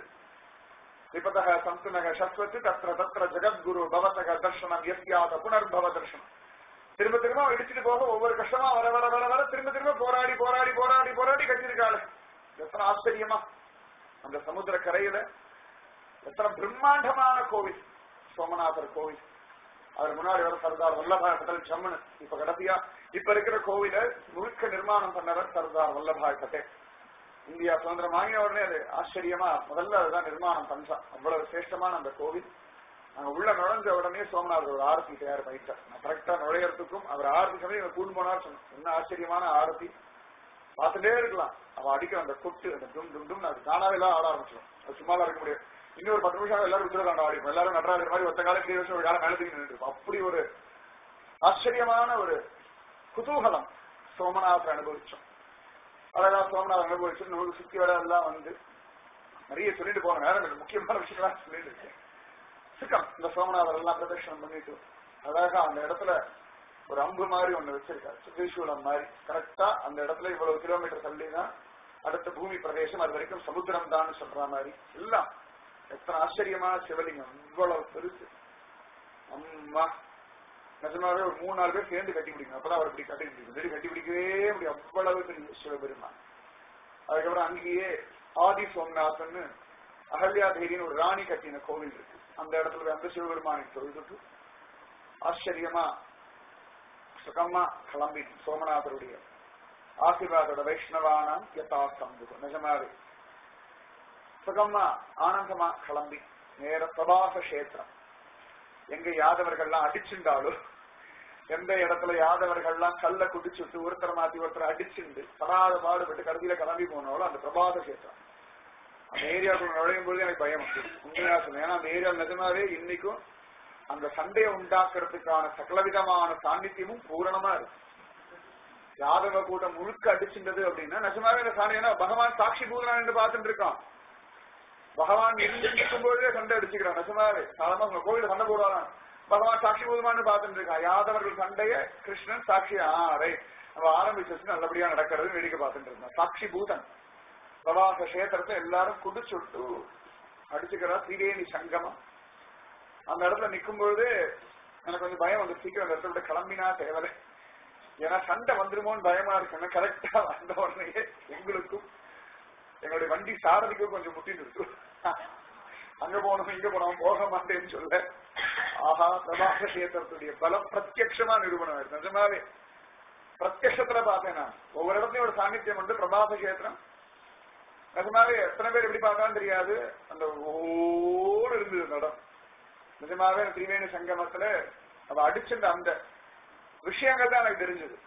விபதக சந்துனக சஸ்வத்து தத்ர தத்ர ஜெகத்குரு பவதக தர்ஷனம் யஸ்யாத புனர்பவ தர்ஷனம். திரும்ப திரும்ப அவன் இடிச்சுட்டு போக ஒவ்வொரு கஷ்டமா வர வர வர வர திரும்ப திரும்ப போராடி போராடி போராடி போராடி கட்டியிருக்காள். எத்தனை ஆச்சரியமா அந்த சமுத்திர கரையில எத்தனை பிரம்மாண்டமான கோவில் சோமநாதர் கோவில். அவர் முன்னாடி வர சர்தார் வல்லபாய் பட்டேல் ஜம்முன்னு. இப்ப கடைசியா இப்ப இருக்கிற கோவில முழுக்க நிர்மாணம் பண்ணவர் சர்தார் வல்லபாய் பட்டேல். இந்தியா சுதந்திரம் வாங்கிய உடனே அது ஆச்சரியமா முதல்ல அதுதான் நிர்மாணம் பண்ணா. அவ்வளவு சிரேஷ்டமான அந்த கோவில். நாங்க உள்ள நுழைஞ்ச உடனே சோமநாதர் ஒரு ஆரத்தி தயார் பண்ணிட்டார். நான் கரெக்டா நுழையறதுக்கும் அவர் ஆரத்தி சமயம் கூண்டு போனார். சொன்னேன் என்ன ஆச்சரியமான ஆரத்தி, பார்த்துட்டே இருக்கலாம். அவ அடிக்கிற அந்த கொட்டு அந்த டும் டும் டும் அது தானாவே எல்லாம் ஆட ஆரம்பிச்சிடும். அது சும்மாலாம் இருக்க முடியாது. இன்னொரு 10 நிமிஷம் எல்லாரும் விட்டுதான் ஆடிப்போம். எல்லாரும் நடராஜர் மாதிரி ஒத்த காலம் 2 வருஷம் ஒரு காலம் மேலத்துக்கு நின்றுருப்போம். அப்படி ஒரு ஆச்சரியமான ஒரு குதூகலம் சோமநாதர் அனுபவிச்சோம். அழகா சோமநாதர் அனுபவிச்சு நமக்கு சுத்தி வர எல்லாம் வந்து நிறைய சொல்லிட்டு போன நேரம் முக்கியமான விஷயங்கள்லாம் சொல்லிட்டு இருக்கேன். சுக்கம் இந்த சோமநாதர் எல்லாம் பிரதட்சணம் பண்ணிட்டு அழகா அந்த இடத்துல ஒரு அம்பு மாதிரி ஒண்ணு வச்சிருக்காரு, சுதேஸ்வரம் மாதிரி. கரெக்டா அந்த இடத்துல இவ்வளவு கிலோமீட்டர் தள்ளிதான் அடுத்த பூமி பிரதேசம், அது வரைக்கும் சமுத்திரம் தான் சொல்ற மாதிரி எல்லாம். எத்தனை ஆச்சரியமான சிவலிங்கம், இவ்வளவு பெருசு. அம்மா நிஜமாவே ஒரு 3-4 பேர் சேர்ந்து கட்டி பிடிக்கணும். அப்பதான் அவர் இப்படி கட்டி பிடிக்கும். கட்டி பிடிக்கவே முடியும், அவ்வளவு பெரிய சிவபெருமான். அதுக்கப்புறம் அங்கேயே ஆதி சோம்நாத்னு அகல்யா தேவின்னு ஒரு ராணி கட்டின கோவில் இருக்கு. அந்த இடத்துல அந்த சிவபெருமானை தொழுதுட்டு ஆச்சரியமா சுகமா கிளம்பி சோமநாதருடைய ஆசீர்வாதோட வைஷ்ணவானம் யதா சம்புகம். நிஜமாவே சுகமா ஆனந்தமா கிளம்பி நேர பிரபாச கஷேத்திரம். எங்க யாதவர்கள்லாம் அடிச்சுண்டாலும், எந்த இடத்துல யாதவர்கள்லாம் கல்ல குடிச்சுட்டு ஒருத்தர் மாத்தி ஒருத்தர் அடிச்சுண்டு படாத பாடுபட்டு கடைசியில கிளம்பி போனாலும் அந்த பிரபாத கஷேத்திரம். அந்த ஏரியாவுக்குள்ள நுழையும் பொழுது எனக்கு பயம் வந்து உண்மையா சொன்னேன். ஏன்னா அந்த ஏரியா நிஜமாவே இன்னைக்கும் அந்த சண்டையை உண்டாக்குறதுக்கான சகலவிதமான சாநித்தியமும் பூரணமா இருக்கு. யாதவ கூட்டம் முழுக்க அடிச்சுட்டது அப்படின்னா நிஜமாவே இந்த சாணியா பகவான் சாட்சி பூதனான் என்று பார்த்துட்டு இருக்கான். பகவான் இருக்கும் பொழுதே சண்டை அடிச்சுக்கிறான். நிஜமாவே சாதாரண உங்க கோவில சண்டை போடுவாரான், பகவான் சாட்சி பூதமானு பார்த்துட்டு இருக்கான். யாதவர்கள் சண்டைய கிருஷ்ணன் சாட்சி நம்ம ஆரம்பிச்சு நல்லபடியா நடக்கிறது வேடிக்கை பார்த்துட்டு இருந்தான். சாட்சி பூதன் பிரவாச கஷேத்திரத்தை எல்லாரும் குடிச்சுட்டு அடிச்சுக்கிறா. திரிவேணி சங்கமம் அந்த இடத்துல நிக்கும் பொழுது எனக்கு கொஞ்சம் பயம் வந்து சீக்கிரம் அந்த இடத்துல விட கிளம்பினா தேவலை. ஏன்னா சண்டை வந்துருமோன்னு பயமா இருக்குன்னா கரெக்டா வந்த உடனே எங்களுக்கும் எங்களுடைய வண்டி சாரதிக்கும் கொஞ்சம் முட்டிட்டு இருக்கு. அங்க போனோம் இங்க போனோம் போக மாட்டேன்னு சொல்ல ஆஹா பிரபாச கஷேத்திரத்துடைய பலம் பிரத்யட்சமா நிரூபணம் ஆயிருக்கு. நிஜமாவே பிரத்யட்சத்துல பார்த்தேன் நான். ஒவ்வொரு இடத்துலயும் ஒரு சாநித்தியம் உண்டு. பிரபாச கஷேத்திரம் நிஜமாவே எத்தனை பேர் எப்படி பார்த்தாலும் தெரியாது, அந்த ஓடு இருந்தது அந்த இடம். நிஜமாவே திரிவேணி சங்கமத்துல அவ அடிச்சுட்ட அந்த விஷயங்கள் தான் எனக்கு தெரிஞ்சது.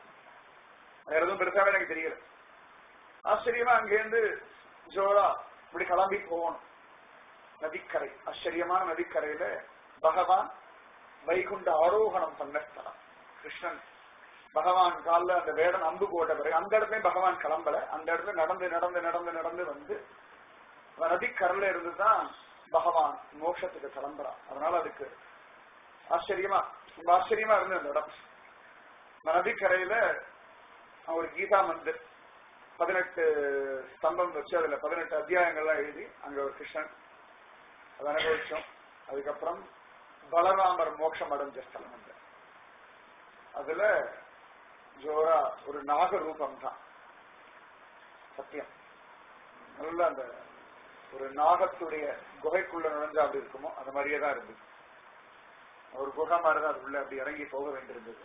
வேற எதுவும் பெருசாவே எனக்கு தெரியல. ஆச்சரியமா அங்கேருந்து ஜோரா இப்படி கிளம்பி போகணும். நதிக்கரை, ஆச்சரியமான நதிக்கரையில பகவான் வைகுண்ட ஆரோகணம் பண்ண ஸ்தலம். கிருஷ்ணன் பகவான் காலில் அந்த வேடன் அம்பு போட்ட பிறகு அந்த இடத்துல பகவான் கிளம்பல. அந்த இடத்துல நடந்து நடந்து நடந்து நடந்து வந்து நதிக்கரையில இருந்துதான் பகவான் மோட்சத்துக்கு கிளம்புறான். அதனால அதுக்கு ஆச்சரியமா ரொம்ப ஆச்சரியமா இருந்து அந்த இடம். நதிக்கரையில ஒரு கீதா மந்திர் 18 ஸ்தம்பம் வச்சு அதுல 18 அத்தியாயங்கள்லாம் எழுதி அங்க ஒரு கிருஷ்ணன் அதை அனுபவிச்சோம். அதுக்கப்புறம் பலராமர் மோட்சம் அடைஞ்ச ஸ்தலம் அந்த அதுல ஜோரா ஒரு நாக ரூபம் தான் சத்தியம். நல்ல அந்த ஒரு நாகத்துடைய குகைக்குள்ள நுழைஞ்சா அப்படி இருக்குமோ அந்த மாதிரியே தான் இருந்தது. ஒரு குகை மாதிரிதான் அது உள்ள அப்படி இறங்கி போக வேண்டியிருந்தது.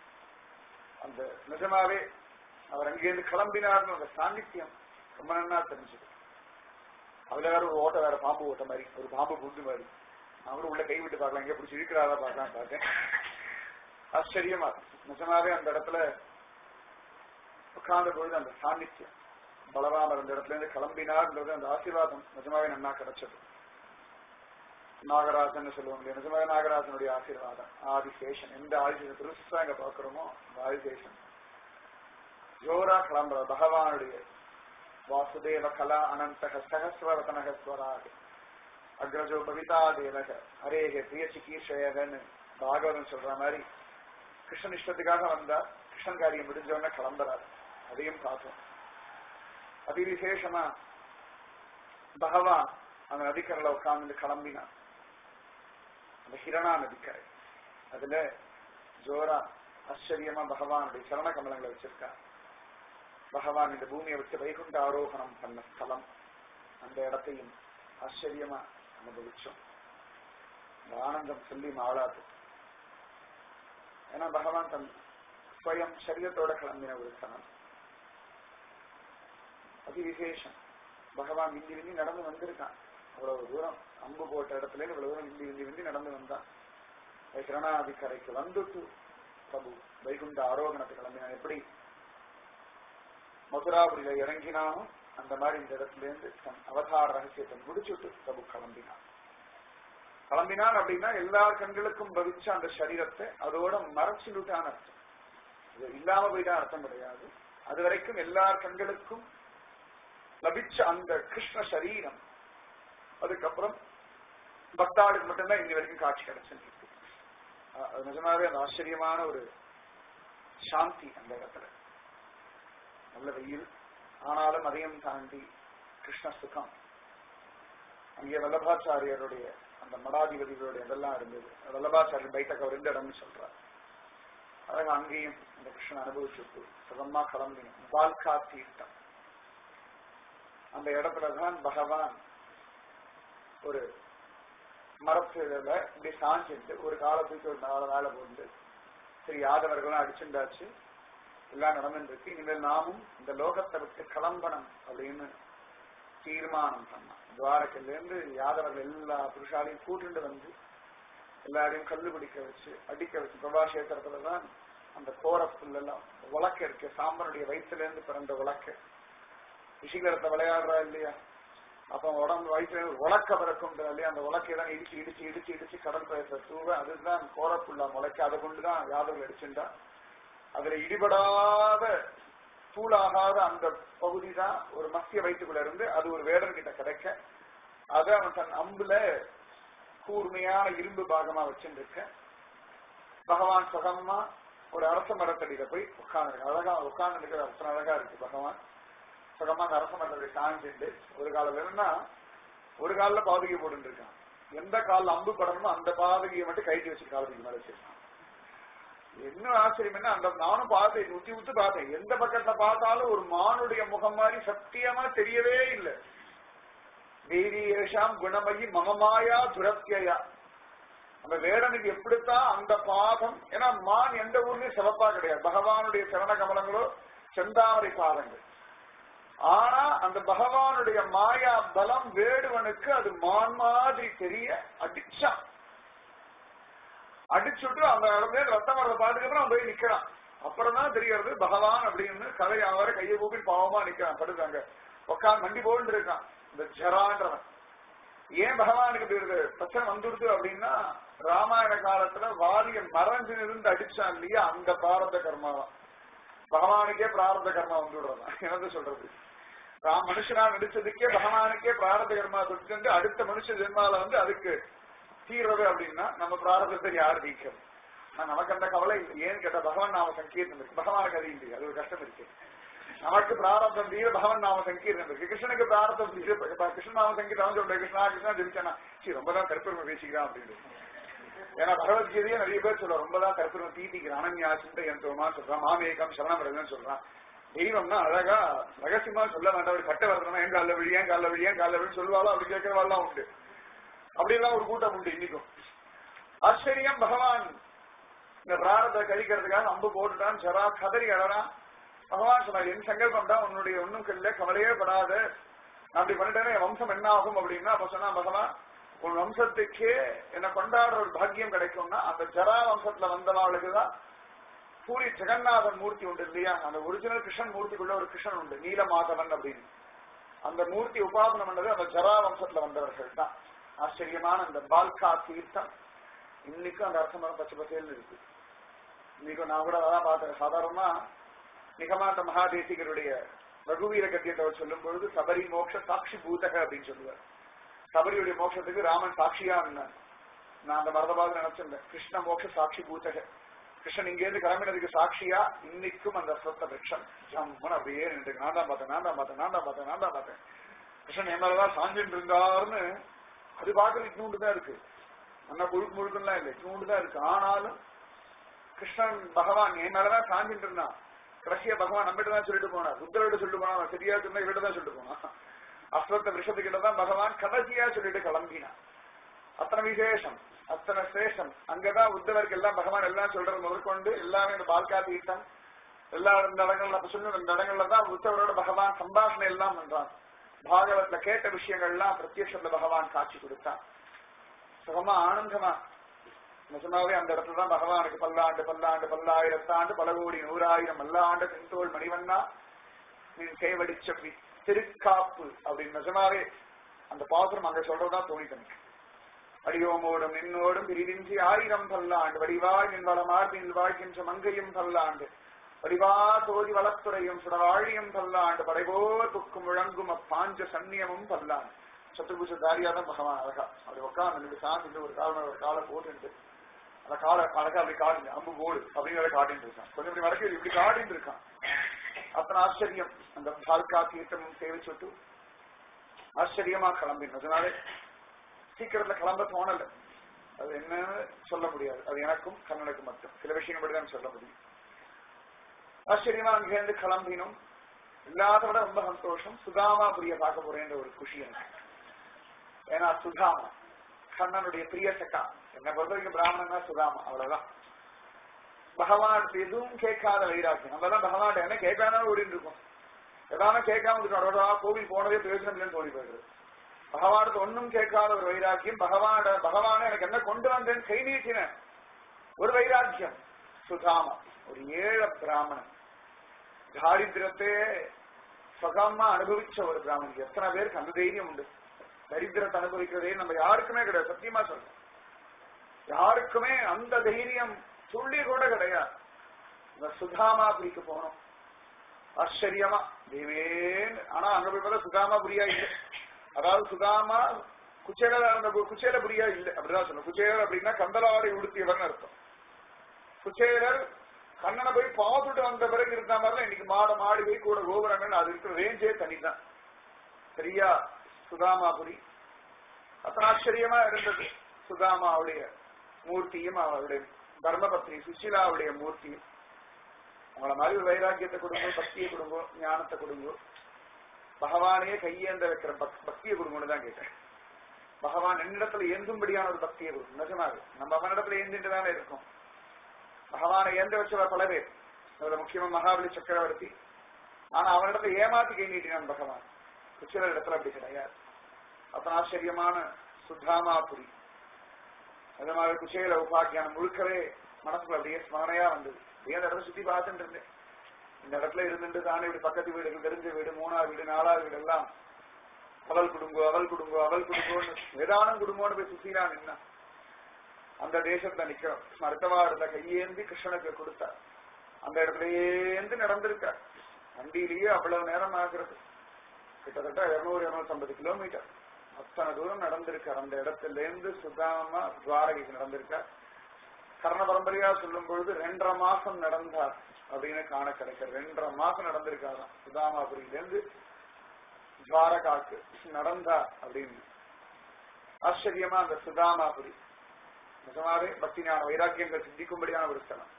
அந்த நிஜமாவே அவர் அங்கிருந்து கிளம்பினார்னு அந்த சாநித்தியம் ரொம்ப நன்னா தெரிஞ்சது. அதுல வேற ஒரு ஓட்ட வேற பாம்பு ஓட்ட மாதிரி ஒரு பாம்பு புண்டு மாதிரி அவரும் உள்ள கை விட்டு பார்க்கலாம், எங்க பிடிச்சி இருக்கிறாரா பார்க்கலாம் பார்த்தேன். ஆச்சரியமா நிஜமாவே அந்த இடத்துல உட்கார்ந்த பொழுது அந்த சாநித்தியம், பலராமர் அந்த இடத்துல இருந்து கிளம்பினார்ன்றது அந்த ஆசீர்வாதம் நிஜமாவே நன்னா கிடைச்சது. நாகராஜன் சொல்லுவோம் இல்லையா, நிஜமாவே நாகராஜனுடைய ஆசீர்வாதம். ஆதிசேஷன், எந்த ஆதிசேஷன் பெருசா இங்க பாக்குறோமோ அந்த ஆதிசேஷன் ஜோரா கிளம்புற பகவானுடைய வாசுதேவ கலா அனந்தக சகஸ்வரதனகஸ்வராக அக்ரஜோ பவிதா தேவக ஹரேக பிரிய சிகீஷயகன்னு பாகவதன் சொல்ற மாதிரி கிருஷ்ணன் இஷ்டத்துக்காக வந்தா கிருஷ்ணன் காரியம் முடிஞ்சவன கிளம்புறாரு. அதையும் பார்த்தோம். அதிவிசேஷமா பகவான் அந்த நதிக்கரையில உட்கார்ந்து கிளம்பினான். அந்த ஹிரணா நதிக்கரை அதுல ஜோரா ஆச்சரியமா பகவானுடைய சரண கமலங்களை வச்சிருக்கா. பகவான் இந்த பூமியை விட்டு வைகுண்ட ஆரோகணம் பண்ண ஸ்தலம், அந்த இடத்தையும் ஆச்சரியமா அனுபவிச்சோம். இந்த ஆனந்தம் சொல்லி மாளாது. ஏன்னா பகவான் தன் ஸ்வயம் சரீரத்தோட கிளம்பின ஒரு ஸ்தலம். அதிவிசேஷம். பகவான் விந்தி விந்தி நடந்து வந்திருக்கான். அவ்வளவு தூரம் அம்பு போட்ட இடத்துல இவ்வளவு தூரம் விந்தி விந்தி விந்தி நடந்து வந்தான். கிரணாதிக்கரைக்கு வந்துட்டு பிரபு வைகுண்ட ஆரோகணத்தை கிளம்பினான். எப்படி மதுராபுரியில இறங்கினாலும் அந்த மாதிரி இந்த இடத்துல இருந்து தன் அவதார ரகசியத்தை முடிச்சுட்டு பிரபு கிளம்பினான் அப்படின்னா எல்லா கண்களுக்கும் பவிச்ச அந்த சரீரத்தை அதோட மறைச்சுட்டான அர்த்தம். இது இல்லாம போய்தான் அர்த்தம் கிடையாது. அது வரைக்கும் எல்லா கண்களுக்கும் லபிச்ச அந்த கிருஷ்ண சரீரம் அதுக்கப்புறம் பக்தாளுக்கு மட்டும்தான் இன்னி வரைக்கும் காட்சி கிடைச்சிருக்கு. நிஜமாவே அந்த ஆச்சரியமான ஒரு சாந்தி அந்த இடத்துல. நல்ல வெயில் ஆனாலும் அதையும் தாண்டி கிருஷ்ண சுகம். அங்கே வல்லபாச்சாரியருடைய அந்த மடாதிபதிகளுடைய இதெல்லாம் இருந்தது. வல்லபாச்சாரியர் பைத்தக்க ஒரு ரெண்டு இடம்னு சொல்றார். அழகா அங்கேயும் இந்த கிருஷ்ணன் அனுபவிச்சுட்டு சுகமா கிளம்பின பால்கா தீர்த்தம். அந்த இடத்துலதான் பகவான் ஒரு மரத்துல இப்படி சாஞ்சிட்டு ஒரு காலத்துக்கு ஒரு 4 வேலை போட்டு சரி யாதவர்களும் அடிச்சுண்டாச்சு, எல்லாம் நடந்துருக்கு, இனிமேல் நாமும் இந்த லோகத்தை விட்டு கிளம்பணும் அப்படின்னு தீர்மானம் பண்ணான். துவாரக்கில இருந்து யாதவர்கள் எல்லா புருஷாலையும் கூட்டுண்டு வந்து எல்லாரையும் கல்லு பிடிக்க வச்சு அடிக்க வச்சு பிரபாஷேத்திரத்துலதான் அந்த கோரப்புலாம் உலக்க இருக்கு. சாம்பனுடைய வயிற்றுல இருந்து பிறந்த உலக்க ரிஷிகரத்தை விளையாடுறா இல்லையா, அப்ப உடம்பு வயிற்றுல உலக்க பிறக்கும் இல்லையா, அந்த உலக்கையெல்லாம் இடிச்சு இடிச்சு இடிச்சு இடிச்சு கடல் பிரதேச தூவ அதுதான் கோரப்புள்ளா முளைக்க. அதை கொண்டுதான் யாதவர்கள் அடிச்சுட்டா. அதுல இடிபடாத தூளாகாத அந்த பகுதி தான் ஒரு மத்திய வயிற்றுக்குள்ள இருந்து அது ஒரு வேடன் கிட்ட கிடைக்க அதை அவன் தன் அம்புல கூர்மையான இரும்பு பாகமா வச்சுருக்க பகவான் சுகமா ஒரு அரச மரத்தடியில போய் உட்கார்ந்து அழகா உட்கார்ந்து இருக்கிற அர்த்தம் அழகா இருக்கு. பகவான் சுகமா அந்த அரச மரத்தடி சாஞ்சிட்டு ஒரு காலம் என்னன்னா ஒரு காலில் பாதுகை போட்டு இருக்கான். எந்த காலில் அம்பு படணுமோ அந்த பாதுகையை மட்டும் கைட்டு வச்சு காலத்துக்கு மேல வச்சிருக்கான். என்ன ஆச்சரியம் என்ன, அந்த நானும் பார்த்தேன், உத்தி உத்து பார்த்தேன். எந்த பக்கத்துல பார்த்தாலும் ஒரு மானுடைய முகம் மாதிரி சத்தியமா தெரியவே இல்லை. வீரியேஷாம் குணமயி மமமாயா துரத்தியா. அந்த வேடனுக்கு எப்படித்தான் அந்த பாதம், ஏன்னா மான் எந்த ஊர்லயும் சிவப்பா கிடையாது. பகவானுடைய சரண கமலங்களோ செந்தாமரை பாதங்கள். ஆனா அந்த பகவானுடைய மாயா பலம் வேடுவனுக்கு அது மான் மாதிரி தெரிய அடிச்சான். அடிச்சுட்டு அந்த இடத்துல ரத்தம் வர்றத பாத்துக்கப்புறம் அவன் போய் நிக்கிறான். அப்புறம் தான் தெரியறது பகவான் அப்படின்னு கதை அவரை கையை கூப்பி பாவமா நிக்கிறான். படுத்தாங்க உட்காந்து மண்டி போட்டு இருக்கான் இந்த ஜரான்றவன். ஏன் பகவானுக்கு இப்படி பிரச்சனை வந்துடுது அப்படின்னா ராமாயண காலத்துல வாலிய மறைஞ்சு இருந்து அடிச்சான் இல்லையா, அந்த பிராரப்த கர்மாவான். பகவானுக்கே பிராரப்த கர்மா வந்துடுறதான். என்ன சொல்றது, மனுஷனா நடிச்சதுக்கே பகவானுக்கே பிராரப்த கர்மா தொட்டு அடுத்த மனுஷ ஜென்மால வந்து அதுக்கு தீர்றது அப்படின்னா நம்ம பிராரதத்தை யாரு நீக்கிறது? நமக்கு அந்த கவலை இல்லை. ஏன்னு கேட்டா பகவான் நாம சங்கீர்த்தம் இருக்கு, பகவானுக்கு அது இல்லையா, அது ஒரு கஷ்டம் இருக்கு. நமக்கு பிராரப்தம் தீர பகவான் நாம சங்கீர்த்தம் இருக்கு. கிருஷ்ணனுக்கு பிராரப்தம் தீர கிருஷ்ண நாம சங்கீர்த்தம் சொல்ற கிருஷ்ணா கிருஷ்ணா ஜெயிச்சானா சரி ரொம்பதான் கருப்பெருமை பேசிக்கிறான் அப்படின்னு. ஏன்னா பகவத்கீதையே நிறைய பேர் சொல்ற ரொம்பதான் கருப்பெருமை தீட்டிக்கிறான். அனன்யா சிந்தை எந்தோமா சொல்றான், மாமேகம் சரணம் சொல்றான். தெய்வம்னா அழகா ரகசியமா சொல்ல வேண்டாம். கட்ட வரதுனா ஏன் கால விழி ஏன் கால விழி ஏன் கால விழி சொல்லுவாளோ அப்படி கேட்கறவாள்லாம் உண்டு. அப்படியெல்லாம் ஒரு கூட்டம் உண்டு இன்னைக்கும். ஆச்சரியம், பகவான் இந்த பிராரத்தை கழிக்கிறதுக்காக அம்பு போட்டுட்டான். சரா கதறி அழறான். பகவான் சொன்னார், என் சங்கல்பம் தான் உன்னுடைய ஒன்னும் கல்ல, கவலையே படாத, நான் அப்படி பண்ணிட்டேன்னா என் வம்சம் என்ன ஆகும் அப்படின்னா. அப்ப சொன்னா பகவான் உன் வம்சத்துக்கே என்ன கொண்டாடுற ஒரு பாக்கியம் கிடைக்கும்னா அந்த ஜரா வம்சத்துல வந்தவாளுக்குதான் பூரி ஜெகநாதன் மூர்த்தி உண்டு இல்லையா, அந்த ஒரிஜினல் கிருஷ்ணன் மூர்த்திக்குள்ள ஒரு கிருஷ்ணன் உண்டு, நீலமாதவன் அப்படின்னு. அந்த மூர்த்தி உபாசனம் பண்ணது அந்த ஜரா வம்சத்துல வந்தவர்கள் தான். ஆச்சரியமான அந்த பால்கா தீர்த்தம் இன்னைக்கும் அந்த அரசமரம் பச்சை பசேல்னு இருக்கு. இன்னைக்கும் நான் கூட அதான் பார்த்தேன். சாதாரணமா நிகமாந்த மகாதேசிகருடைய ரகுவீர கத்தியத்தை சொல்லும் பொழுது சபரி மோட்ச சாட்சி பூதக அப்படின்னு சொல்லுவார். சபரியுடைய மோட்சத்துக்கு ராமன் சாட்சியா இருந்தான். நான் அந்த மரதபாக நினைச்சிருந்தேன். கிருஷ்ண மோட்ச சாட்சி பூதக, கிருஷ்ணன் இங்கேருந்து கிளம்பினதுக்கு சாட்சியா இன்னைக்கும் அந்த ஸ்வத்த விரக்ஷம் ஜம்மன் அப்படியே நின்று நான் தான் பார்த்தேன் கிருஷ்ணன் என் மேலதான் சாஞ்சிட்டு இருந்தாருன்னு. அது பார்க்கறது இட்னூண்டுதான் இருக்கு, அண்ணா முழுக்கெல்லாம் இல்லை, இட்னூண்டுதான் இருக்கு. ஆனாலும் கிருஷ்ணன் பகவான் என் மேலதான் சாஞ்சிட்டு இருந்தான். கடைசியா பகவான் நம்மகிட்ட தான் சொல்லிட்டு போனார், புத்தரோட சொல்லிட்டு போனா, சரியா சொன்னா இவர்கிட்ட தான் சொல்லிட்டு போனான். அஸ்வத்த விஷத்துக்கிட்ட தான் பகவான் கடைசியா சொல்லிட்டு கிளம்பினான். அத்தனை விசேஷம், அத்தனை சேஷம். அங்கதான் உத்தவருக்கு எல்லாம் பகவான் எல்லாம் சொல்றது முதற்கொண்டு எல்லாமே இந்த பால்கா தீர்த்தம் எல்லா இந்த இடங்கள்ல சொல்லு, இந்த இடங்கள்ல தான் உத்தவரோட பகவான் சம்பாஷணை எல்லாம் பண்றான். பாகவத்ல கேட்ட விஷயங்கள்லாம் பிரத்யட்சத்துல பகவான் காட்சி கொடுத்தான். சுகமா ஆனந்தமா நிஜமாவே அந்த இடத்துலதான் பகவானுக்கு பல்லாண்டு பல்லாண்டு பல்லாயிரத்தாண்டு பல கோடி 100,000 மல்லாண்டு தென்தோள் மணிவண்ணா நீ கைவடிச்சப்பி திருக்காப்பு அப்படின்னு நிஜமாவே அந்த பாசுரம் அங்க சொல்றதா தோணித்தனுக்கு. அடியோமோடும் நின்னோடும் பிரிவின்றி 1000 பல்லாண்டு வடிவாய் நின் வளமார்பின் வாழ்கின்ற மங்கையும் பல்லாண்டு வடிவா தோதி வளத்துறையும் சுடவாழியும் பல்லாண்டு படைபோர் புக்கும் முழங்கும் அப்பாஞ்ச சன்னியமும் பல்லாண்டு. சத்துர்பூஷ தாரியாதான் பகவான் அழகா அப்படி உட்காந்து சாந்து ஒரு காலை போட்டு அந்த காலை அழகா அப்படி காட்டு அம்பு போடு அப்படிங்கிற காட்டின்னு இருக்கான். கொஞ்சம் இப்படி வடக்கு இப்படி காட்டின்னு இருக்கான். அத்தனை ஆச்சரியம். அந்த பால்கா தீர்த்தமும் சேவிச்சுட்டு ஆச்சரியமா கிளம்பினோம். அதனால சீக்கிரத்துல கிளம்ப தோணல. அது என்னன்னு சொல்ல முடியாது, அது எனக்கும் கண்ணனுக்கும் மட்டும் சில விஷயங்கள் மட்டும் சொல்ல முடியும். ஆச்சரியமா அங்கிருந்து கிளம்பினோம். எல்லாத்த விட ரொம்ப சந்தோஷம், சுதாமாபுரிய பார்க்க போறேன்ற ஒரு குஷி எனக்கு. ஏன்னா சுதாமா கண்ணனுடைய பிரிய சக்கா. என்ன பொறுத்த வரைக்கும் பிராமணன்னா சுதாமா, அவ்வளவுதான். பகவான் எதுவும் கேட்காத வைராக்கியம். நம்ம தான் பகவான் என்ன கேட்காம ஓடிட்டு இருக்கோம். எதான கேட்காம இருக்கா கோவில் போனதே பிரயோஜனம் இல்லைன்னு தோணி போயிடுது. பகவானுக்கு ஒன்னும் கேட்காத ஒரு வைராக்கியம். பகவான எனக்கு என்ன கொண்டு வந்தேன்னு கை நீட்டின ஒரு வைராக்கியம். சுதாமா ஒரு ஏழ பிராமணன், தாரித்திரத்தை சுகமா அனுபவிச்ச ஒரு பிராமணன். எத்தனை பேருக்கு அந்த தைரியம் உண்டு? தரித்திரத்தை அனுபவிக்கிறதே நம்ம யாருக்குமே கிடையாது. சத்தியமா சொல்றேன், யாருக்குமே அந்த தைரியம் துள்ளி கூட கிடையாது. இந்த சுதாமாபுரிக்கு போனோம். ஆச்சரியமா தேவேன். ஆனா அங்க போய் பார்த்தா சுதாமாபுரியா இல்லை. அதாவது சுதாமா குச்சேலபுரியா இல்லை அப்படிதான் சொல்லணும். குச்சேலர் அப்படின்னா கந்தலாடை உடுத்தியவர்னு அர்த்தம். குச்சேலர் கண்ணனை போய் பார்த்துட்டு வந்த பிறகு இருந்த மாதிரிலாம் இன்னைக்கு மாடி போய் கூட கோபுரங்கள் அது இருக்கிற ரேஞ்சே தனிதான். சரியா? சுதாமாபுரி அத்தனை ஆச்சரியமா இருந்தது. சுதாமாவுடைய மூர்த்தியும் அவருடைய தர்மபத்னி சுஷீலாவுடைய மூர்த்தியும். அவங்கள மாதிரி ஒரு வைராக்கியத்தை கொடுங்க, பக்தியை கொடுங்க, ஞானத்தை கொடுங்க. பகவானையே கையேந்த வைக்கிற பக்தியை கொடுங்கன்னு தான் கேட்டேன். பகவான் என்னிடத்துல ஏந்தும்படியான ஒரு பக்தியை கொடுக்கும். நிஜமாவே நம்ம அவனிடத்துல ஏந்திட்டு தானே இருக்கோம். பகவானை ஏந்த வச்சவ பல பேர். அதுல முக்கியமா மகாபலி சக்கரவர்த்தி. ஆனா அவனிடத்துல ஏமாத்தி கை நீட்டினான் பகவான். குச்சேல இடத்துல அப்படி கிடையாது. அத்தனை ஆச்சரியமான சுத்தாமாபுரி. அதே மாதிரி குச்சேல உபாக்கியானம் முழுக்கவே மனசுல அப்படியே ஸ்மரணையா வந்தது. அப்படியே அந்த இடத்துல சுத்தி பார்த்துட்டு இருந்தேன். இந்த இடத்துல இருந்துட்டு தானே இப்படி பக்கத்து வீடுகள், தெரிஞ்ச வீடு, 3ஆவது வீடு, 4ஆவது வீடு எல்லாம் அவள் குடும்பம் அவள் குடும்பம் அவள் குடும்பம்னு வேதானம் குடும்பம்னு போய் சுத்தினா நின்னா அந்த தேசத்துல நிக்கிறோம். மருத்தவாடுல கையேந்தி கிருஷ்ணனுக்கு கொடுத்தார். அந்த இடத்துலயேந்து நடந்திருக்கார். வண்டியிலேயே அவ்வளவு நேரம் ஆகிறது. கிட்டத்தட்ட 200-250 கிலோமீட்டர் அத்தனை தூரம் நடந்திருக்கார். அந்த இடத்துல இருந்து சுதாமா துவாரகைக்கு நடந்திருக்கார். கர்ண பரம்பரையா சொல்லும் பொழுது 2.5 மாசம் நடந்தார் அப்படின்னு காண கிடைக்கிறது. 2.5 மாசம் நடந்திருக்காராம் சுதாமாபுரியிலிருந்து துவாரகாக்கு நடந்தார் அப்படின்னு. ஆச்சரியமா அந்த சுதாமாபுரி நிஜமாவே பக்தி ஞான வைராக்கியங்கள் சித்திக்கும்படியான ஒரு ஸ்தலம்.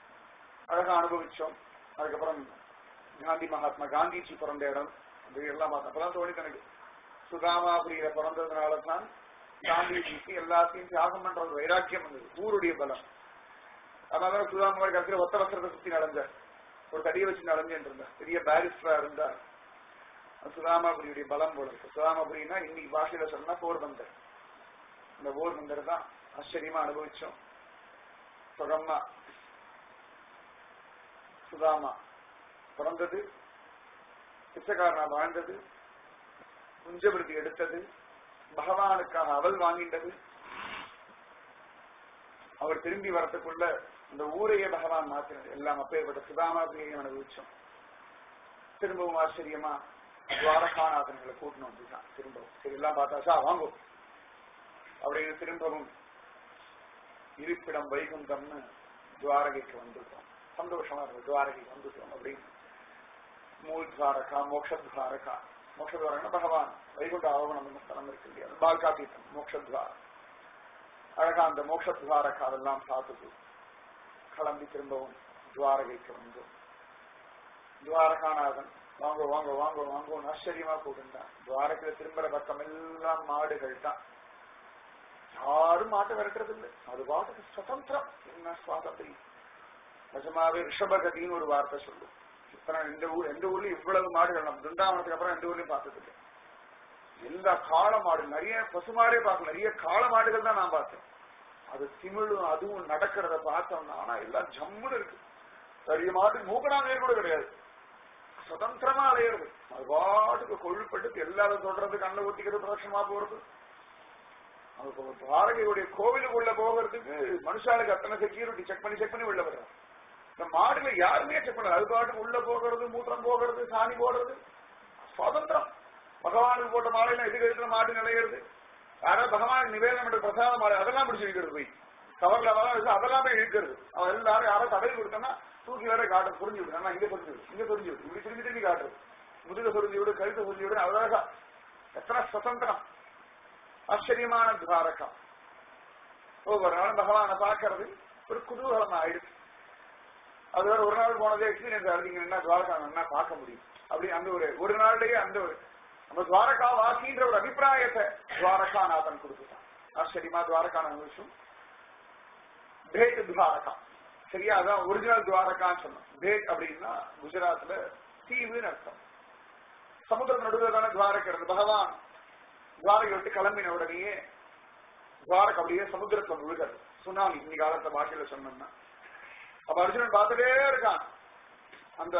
அழகா அனுபவிச்சோம். அதுக்கப்புறம் காந்தி மகாத்மா காந்திஜி பிறந்த இடம் அப்படி எல்லாம் பார்த்தோம். அப்பதான் தோணித்து எனக்கு சுதாமாபுரியில பிறந்ததுனாலதான் காந்திஜிக்கு எல்லாத்தையும் தியாகம் பண்ற ஒரு வைராக்கியம் வந்தது. ஊருடைய பலம். அதனால சுதாமாபுரி கடைசியில் ஒத்த வஸ்திரத்தை சுத்தி நடந்தார். ஒரு தடியை வச்சு நடந்துட்டு இருந்தார். பெரிய பாரிஸ்டரா இருந்தார். சுதாமாபுரியுடைய பலம் போல இருக்கு. சுதாமாபுரினா இன்னைக்கு பாஷையில சொன்னா போர்பந்தர். இந்த ஊர் வந்ததுதான் ஆச்சரியமா அனுபவிச்சோம். சுகம்மா சுதாமா பிறந்தது, பிச்சைக்காரனா வாழ்ந்தது, குஞ்சவிருத்தி எடுத்தது, பகவானுக்காக அவள் வாங்கின்றது. அவர் திரும்பி வரத்துக்குள்ள இந்த ஊரையே பகவான் மாற்றினது. எல்லாம் அப்பேற்பட்ட சுதாமாவையும் அனுபவிச்சோம். திரும்பவும் ஆச்சரியமா துவாரகாநாதன்களை கூட்டணும் அப்படிதான் திரும்பவும். சரி எல்லாம் பார்த்தாச்சா வாங்கும் அப்படின்னு திரும்பவும் இருப்பிடம் வைகுந்தம்னு துவாரகைக்கு வந்துட்டோம். சந்தோஷமா இருக்கு, துவாரகைக்கு வந்துட்டோம் அப்படின்னு. மூல் துவாரகா, மோக்ஷத்வாரகா. மோக்ஷத்வாரகா பகவான் வைகுண்ட ஆவணம் ஸ்தலம் இருக்கு இல்லையா, பால்காதீதம் மோக்ஷத்வாரம். அழகா அந்த மோக்ஷத்வாரகா அதெல்லாம் பார்த்துட்டு கிளம்பி திரும்பவும் துவாரகைக்கு வந்தோம். துவாரகாநாதன் வாங்க வாங்க வாங்க வாங்க ஆச்சரியமா கூட்டுந்தான். துவாரகையில திரும்புற பக்கம் எல்லாம் மாடுகள் தான். யாரும் மாட்டை விரட்டுறது இல்லை, அது பாட்டுக்கு சுதந்திரம். என்ன சுவாதந்திரம்! நிஜமாவே ரிஷபகதின்னு ஒரு வார்த்தை சொல்லும். இத்தனை எந்த ஊர்லயும் இவ்வளவு மாடுகள் நம்ம பிருந்தாவனத்துக்கு அப்புறம் எந்த ஊர்லயும் பார்த்தது. எல்லா காளை மாடு, நிறைய பசுமாடே பார்க்கல, நிறைய காளை மாடுகள் தான் நான் பார்த்தேன். அது திமிழும் அதுவும் நடக்கிறத பார்த்தோம்னா ஆனா எல்லாம் ஜம்முன்னு இருக்கு. பெரிய மாட்டு மூக்கணாங்கே கூட கிடையாது, சுதந்திரமா அலையிறது. அது பாட்டுக்கு கொழுப்பட்டு எல்லாரும் சொல்றது, கண்ணை ஒத்திக்கிறது, பிரதட்சணமா போறது. துவாரகையுடைய கோவிலுக்குள்ள போகிறதுக்கு மனுஷாளுக்கு அத்தனை செக்யூரிட்டி செக் பண்ணி உள்ள வர்றாங்க. இந்த மாடுல யாருமே செக் பண்ணல, அது பாட்டுக்கு உள்ள போகிறது, மூத்திரம் போகிறது, சாணி போடுறது, சுதந்திரம். பகவானுக்கு போட்ட மாலையில எதுக்கு எடுத்துல மாடு நிலையிறது, யாராவது பகவானுக்கு நிவேதனம் பண்ற பிரசாத மாலை அதெல்லாம் பிடிச்சி இழுக்கிறது, போய் கவர்ல அதெல்லாம் போய் இழுக்கிறது. அவன் எல்லாரும் யாராவது தடவை கொடுத்தோம்னா தூக்கி வேற காட்டு புரிஞ்சு விடு, இங்க புரிஞ்சு விடு, இங்க புரிஞ்சு விடு, இப்படி திரும்பி திரும்பி காட்டுறது. முதுக புரிஞ்சு விடு, கழுத்து புரிஞ்சு விடு, அழகா எத்தனை சுதந்திரம். ஆச்சரியமான துவாரகா. ஒவ்வொரு நாளும் பகவானை பார்க்கறது ஒரு குதூகலம் ஆயிடுச்சு. அது வேற ஒரு நாள் போனதே எக்ஸ்பீரியன்ஸ் ஆகுது. என்ன துவாரகா என்ன பார்க்க முடியும் அப்படி அந்த ஒரு நாள்லயே அந்த ஒரு நம்ம துவாரகா வாசின்ற ஒரு அபிப்பிராயத்தை துவாரகாநாதன் கொடுத்துட்டான். ஆச்சரியமா துவாரகாநாதன் விஷயம். பேட் துவாரகா சரியா, அதான் ஒரிஜினல் துவாரகான்னு சொன்னோம். பேட் அப்படின்னா குஜராத்ல தீவுன்னு அர்த்தம். சமுத்திரம் நடுவில் தானே துவாரகா இருக்கு. பகவான் துவாரகை விட்டு கிளம்பின உடனேயே துவாரகா அப்படியே சமுத்திரத்தை முழுகிறது. சுனாமி இந்த காலத்தை பாஷையில சொன்னோம்னா. அப்ப அர்ஜுனன் பார்த்துட்டே இருக்கான். அந்த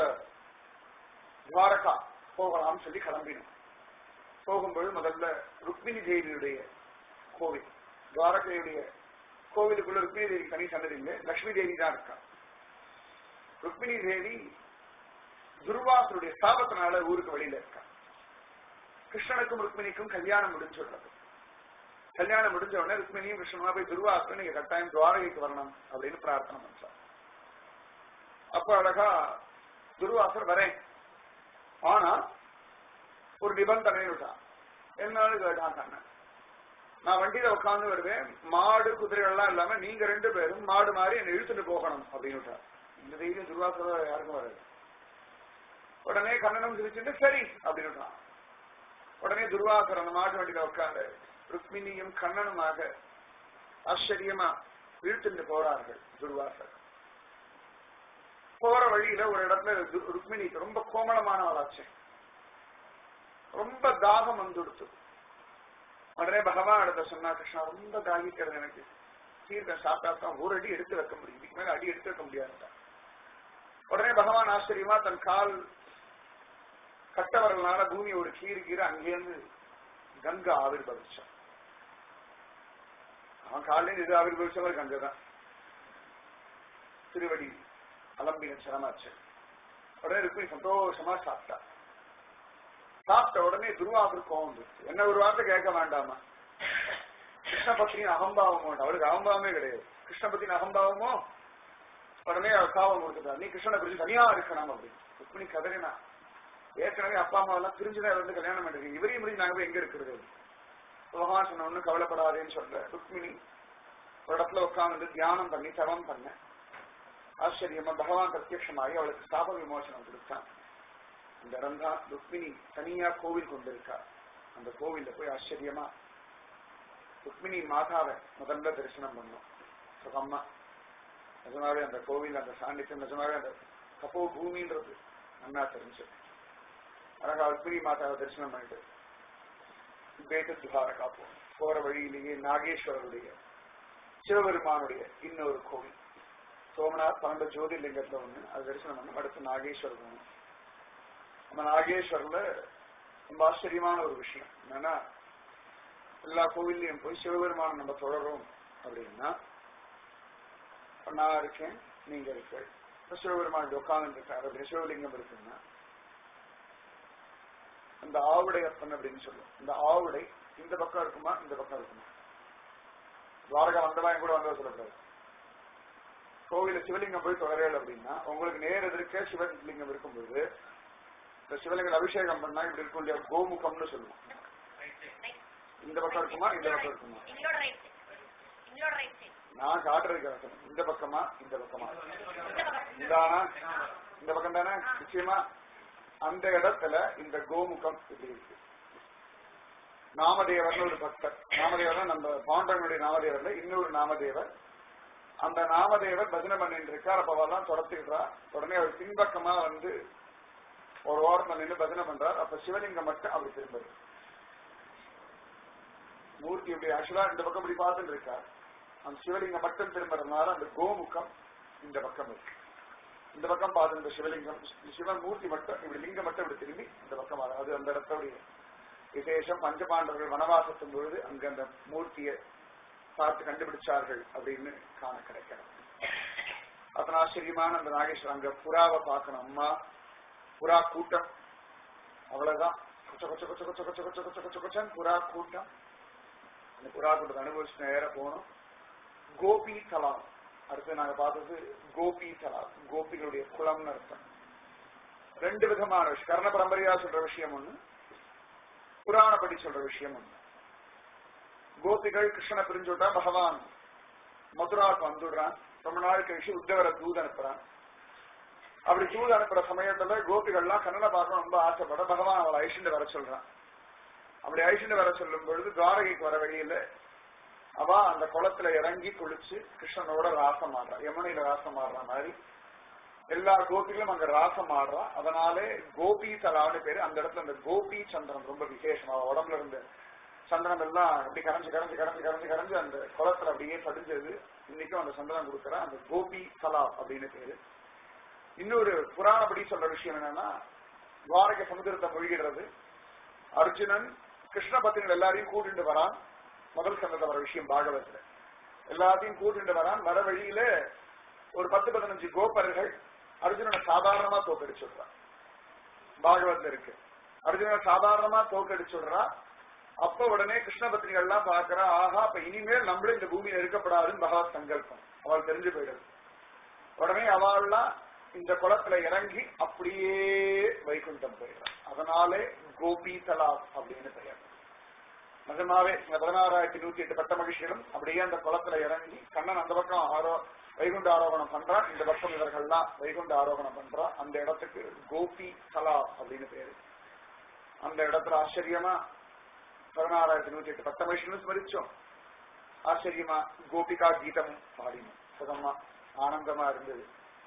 துவாரகா போகலாம்னு சொல்லி கிளம்பினோம். போகும்போது முதல்ல ருக்மிணி தேவியுடைய கோவில், துவாரகையுடைய கோவிலுக்குள்ள ருக்மிணி தேவி தனி சன்னதி இல்லை, லட்சுமி தேவி தான் இருக்கா. ருக்மிணி தேவி துர்வாசருடைய சாபத்தினால ஊருக்கு வெளியில இருக்கா. கிருஷ்ணனுக்கும் ருக்மிணிக்கும் கல்யாணம் முடிஞ்சுள்ளது. கல்யாணம் முடிஞ்ச உடனே ருக்மிணியும் கிருஷ்ணனா போய் துர்வாசன் நீங்க கட்டாயம் துவாரகைக்கு வரணும் அப்படின்னு பிரார்த்தனை பண்ணார். அப்ப அழகா துர்வாசர் வரேன், ஆனா ஒரு நிபந்தனை விட்டான். என்னாலும் கேட்டான் கண்ணன், நான் வண்டியில உட்காந்து வருவேன், மாடு குதிரைகள் எல்லாம் இல்லாம நீங்க 2 பேரும் மாடு மாதிரி என்னை இழுத்துட்டு போகணும் அப்படின்னு விட்டார். இந்த தைரியம் துர்வாசர் யாருக்கும் வராது. உடனே கண்ணனும் சிரிச்சுட்டு சரி அப்படின்னு விட்டான். உடனே துர்வாசர் அந்த மாட்டு வண்டியில உட்காந்து ருக்மிணியும் கண்ணனுமாக ஆச்சரியமா இழுத்துட்டு போறார்கள். துர்வாசர் போற வழியில ஒரு இடத்துல ருக்மிணிக்கு ரொம்ப கோமளமான ஆளாச்சு, ரொம்ப தாகம் வந்துடுத்து. உடனே பகவான் இடத்த சொன்னா, கிருஷ்ணா ரொம்ப தாகிக்கிறது எனக்கு, தீர்க்க சாப்பிட்டா ஒரு அடி எடுத்து வைக்க முடியும், இதுக்கு மேல அடி எடுத்து வைக்க முடியாது. உடனே பகவான் ஆச்சரியமா தன் கால் கட்டவர்களால பூமி ஒரு கீறு அங்கேருந்து கங்கா ஆவிர்வவிச்சான். அவன் காலையில் இது ஆவிர்வவிச்சவர் கங்கை தான். திருவடி அலம்பின சரமாச்சு. உடனே ருக்மிணி சந்தோஷமா சாப்பிட்டா. சாப்பிட்ட உடனே துர்வாசர் கோவம் வந்துருச்சு. என்ன ஒரு வார்த்தை கேட்க வேண்டாமா? கிருஷ்ண பத்திரின் அகம்பாவமோ, அவளுக்கு அகம்பாவமே கிடையாது. கிருஷ்ண பத்தின் அகம்பாவமோ. உடனே அவள் காவம் கொடுத்துட்டா, நீ கிருஷ்ணனை பிரிச்சு தனியா இருக்கணும் அப்படின்னு. ருக்மிணி கதறினா, ஏற்கனவே அப்பா அம்மா எல்லாம் பிரிஞ்சுதான் வந்து கல்யாணம் பண்ணிருக்கீங்க, இவரையும் முடிஞ்சு நாங்க போய் எங்க இருக்கிறது? பகவான் சொன்ன ஒண்ணு கவலைப்படாதேன்னு சொல்ற ருக்மிணி ஒரு இடத்துல உட்கார்ந்து தியானம் பண்ணி தவம் பண்ண. ஆச்சரியமா பகவான் பிரத்யட்சமாகி அவளுக்கு சாப விமோசனம் கொடுத்தான். இந்த இடம் தான் ருக்மிணி தனியா கோவில் கொண்டிருக்கா. அந்த கோவில்ல போய் ஆச்சரியமா ருக்மிணி மாதாவை முதல்ல தரிசனம் பண்ணோம். சுகம்மா நிஜமாவே அந்த கோவில் அந்த சாநித்தியம் நிஜமாவே அந்த தப்போ பூமின்றது நன்னா தெரிஞ்சு அழகா ருக்மிணி மாதாவை தரிசனம் பண்ணிட்டு பேட்டு துவாரகா போகும். போற வழியிலேயே நாகேஸ்வரருடைய சிவபெருமானுடைய இன்னொரு கோவில் சோமநாத் 12 ஜோதிர்லிங்கத்துல ஒண்ணு அது தரிசனம் பண்ணணும். அடுத்து நாகேஸ்வரர் ஒண்ணு. நம்ம நாகேஸ்வரர்ல ரொம்ப ஆச்சரியமான ஒரு விஷயம் என்னன்னா எல்லா கோவில்லையும் போய் சிவபெருமானை நம்ம தொடரும் அப்படின்னா நான் இருக்கேன் நீங்க இருக்க சிவபெருமான் உட்கார்ந்து இருக்காரு அப்படின்னு சிவலிங்கம் இருக்குன்னா அந்த ஆவுடை அப்பன் அப்படின்னு சொல்லுவோம். இந்த ஆவுடை இந்த பக்கம் இருக்குமா இந்த பக்கம் இருக்குமா? துவாரகா வந்தவாயம் கூட வந்தவ சொல்லக்கூடாது. கோவில சிவலிங்கம் போய் தொடரல் அப்படின்னா உங்களுக்கு நேர் எதிர்க்க சிவலிங்கம் இருக்கும்போது இந்த சிவலிங்கம் அபிஷேகம் பண்ணா இப்படி இருக்கும் இல்லையா கோமுகம்னு சொல்லுவோம். இந்த பக்கம் இருக்குமா இந்த பக்கம் இருக்குமா? நான் காட்டுறதுக்கு இந்த பக்கமா இந்த பக்கமா இதானா இந்த பக்கம் தானே நிச்சயமா அந்த இடத்துல இந்த கோமுகம் இப்படி இருக்கு. நாமதேவர்னு ஒரு பக்தர், நாமதேவர் நம்ம பாண்டவனுடைய நாமதேவர்ல இன்னொரு நாமதேவர், அந்த நாமதேவர் பஜனை பண்ணிட்டு இருக்கார். அப்ப அவெல்லாம் தொடர்த்துக்கிறா. உடனே அவர் பின்பக்கமா வந்து ஒரு ஓரத்தில் நின்று பஜனை பண்றார். அப்ப சிவலிங்கம் மட்டும் அப்படி திரும்புது. மூர்த்தி இப்படி ஆக்சுவலா இந்த பக்கம் இப்படி பார்த்துட்டு இருக்கார். அந்த சிவலிங்கம் மட்டும் திரும்புறதுனால அந்த கோமுகம் இந்த பக்கம் இருக்கு. இந்த பக்கம் பார்த்து இந்த சிவலிங்கம் சிவன் மூர்த்தி மட்டும் இப்படி லிங்கம் மட்டும் இப்படி திரும்பி இந்த பக்கம் அது அந்த இடத்துடைய விசேஷம். பஞ்சபாண்டவர்கள் வனவாசத்தின் பொழுது அங்க அந்த மூர்த்தியை பார்த்து கண்டுபிடிச்சார்கள் அப்படின்னு காண கிடைக்கிறது. அத்தனை ஆச்சரியமான அந்த நாகேஸ்வரர் அங்க புறாவை பார்க்கணும். அம்மா புறா கூட்டம் அவ்வளவுதான். கொச்ச கொச்ச கொச்ச கொச்ச கொச்ச கொச்ச கொச்ச கொச்ச கொச்சன் புறா கூட்டம். அந்த புறா கூட்டத்தை அனுபவிச்சு நேர போகணும். கோபி தலாம் அடுத்து நாங்க பார்த்தது கோபி தலாம், கோபிகளுடைய குளம்னு அர்த்தம். ரெண்டு விதமான விஷயம், கர்ண பரம்பரையா சொல்ற விஷயம் ஒண்ணு, புராணப்படி சொல்ற விஷயம் ஒண்ணு. கோபிகள் கிருஷ்ணனை பிரிஞ்சுட்டா பகவான் மதுராவுக்கு வந்துடுறான். ரொம்ப நாள் கழிச்சு உத்தவரை தூது அனுப்புறான். அப்படி தூது அனுப்புற சமயத்துல கோபிகள்லாம் கண்ணனை பார்க்க ரொம்ப ஆசைப்பட பகவான் அவளை ஐஷண்டு வர சொல்றான். அப்படி ஐஷண்டு வர சொல்லும் பொழுது துவாரகைக்கு வர வழியில அவ அந்த குளத்துல இறங்கி குளிச்சு கிருஷ்ணனோட ராசம் ஆடுறா. யமுனையில ராசம் ஆடுற மாதிரி எல்லா கோபிகளும் அங்க ராசம் ஆடுறா. அதனாலே கோபி தலான்னு பேரு. அந்த இடத்துல அந்த கோபி சந்திரன் ரொம்ப விசேஷம். அவ உடம்புல இருந்த சந்திரன் எல்லாம் அப்படி கரைஞ்சு கரைஞ்சு கரைஞ்சு கரைஞ்சு கரைஞ்சு அந்த குளத்துல அப்படியே படிஞ்சது. இன்னைக்கும் அந்த சந்திரன் கொடுக்குற அந்த கோபி தலா அப்படின்னு பேரு. இன்னொரு புராணப்படி சொல்ற விஷயம் என்னன்னா துவாரகை சமுதிரத்தை மூழ்கிடுறது. அர்ஜுனன் கிருஷ்ண பத்திரிகள் எல்லாரையும் கூட்டிட்டு வரான். முதல் சந்தத்தை வர விஷயம் பாகவத்துல எல்லாத்தையும் கூட்டிட்டு வரான். வர வழியில ஒரு 10-15 கோபர்கள் அர்ஜுனனை சாதாரணமா தோக்கடிச்சுடுறான். பாகவத்துல இருக்கு. அர்ஜுனனை சாதாரணமா தோக்கடிச்சுடுறா. அப்ப உடனே கிருஷ்ண பத்திரிகள் எல்லாம் பாக்குறா. ஆஹா, அப்ப இனிமேல் நம்மளும் இந்த பூமியில இருக்கப்படாதுன்னு பகவத் சங்கல்பம் அவள் தெரிஞ்சு போயிடுது. உடனே அவள்லாம் இந்த குளத்துல இறங்கி அப்படியே வைகுண்டம் போயிடுறான். அதனாலே கோபி தலா அப்படின்னு பெயர். நிஜமாவே 16,108 பட்ட மகிழ்ச்சிகளும் அப்படியே அந்த குளத்துல இறங்கி கண்ணன் அந்த பக்கம் வைகுண்ட ஆரோகணம் பண்றான், இந்த பக்கம் இவர்கள்லாம் வைகுண்ட ஆரோகணம் பண்றா. அந்த இடத்துக்கு கோபி தலா அப்படின்னு பேரு. அந்த இடத்துல ஆச்சரியமா 16,108 பட்ட மகிழ்ச்சிகளும் ஸ்மரிச்சோம். ஆச்சரியமா கோபிகா கீதமும் பாடினோம். சுகமா ஆனந்தமா இருந்தது,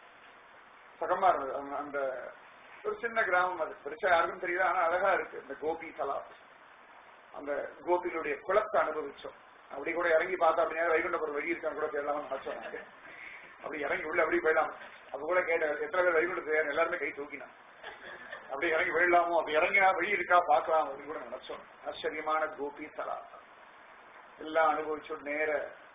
சுகமா இருந்தது. அந்த ஒரு சின்ன கிராமம், அது பெருசா யாருக்கும் தெரியல, ஆனா அழகா இருக்கு. இந்த கோபி தலா அந்த கோபிகளுடைய குளத்தை அனுபவிச்சோம். அப்படி கூட இறங்கி பார்த்தா அப்படின்னா வைகுண்டபுரம் வழி இருக்கான்னு கூட தேடலாம்னு நினைச்சோம். அப்படி இறங்கி உள்ள அப்படி போயிடலாம். அப்ப கூட கேட்ட எத்தனை பேர் வைகுண்டத்தை எல்லாருமே கை தூக்கினான். அப்படி இறங்கி போயிடலாமோ, அப்படி இறங்கினா வழி இருக்கா பார்க்கலாம் அப்படின்னு கூட நினைச்சோம். ஆச்சரியமான கோபி தலா எல்லாம் அனுபவிச்சோம். நேர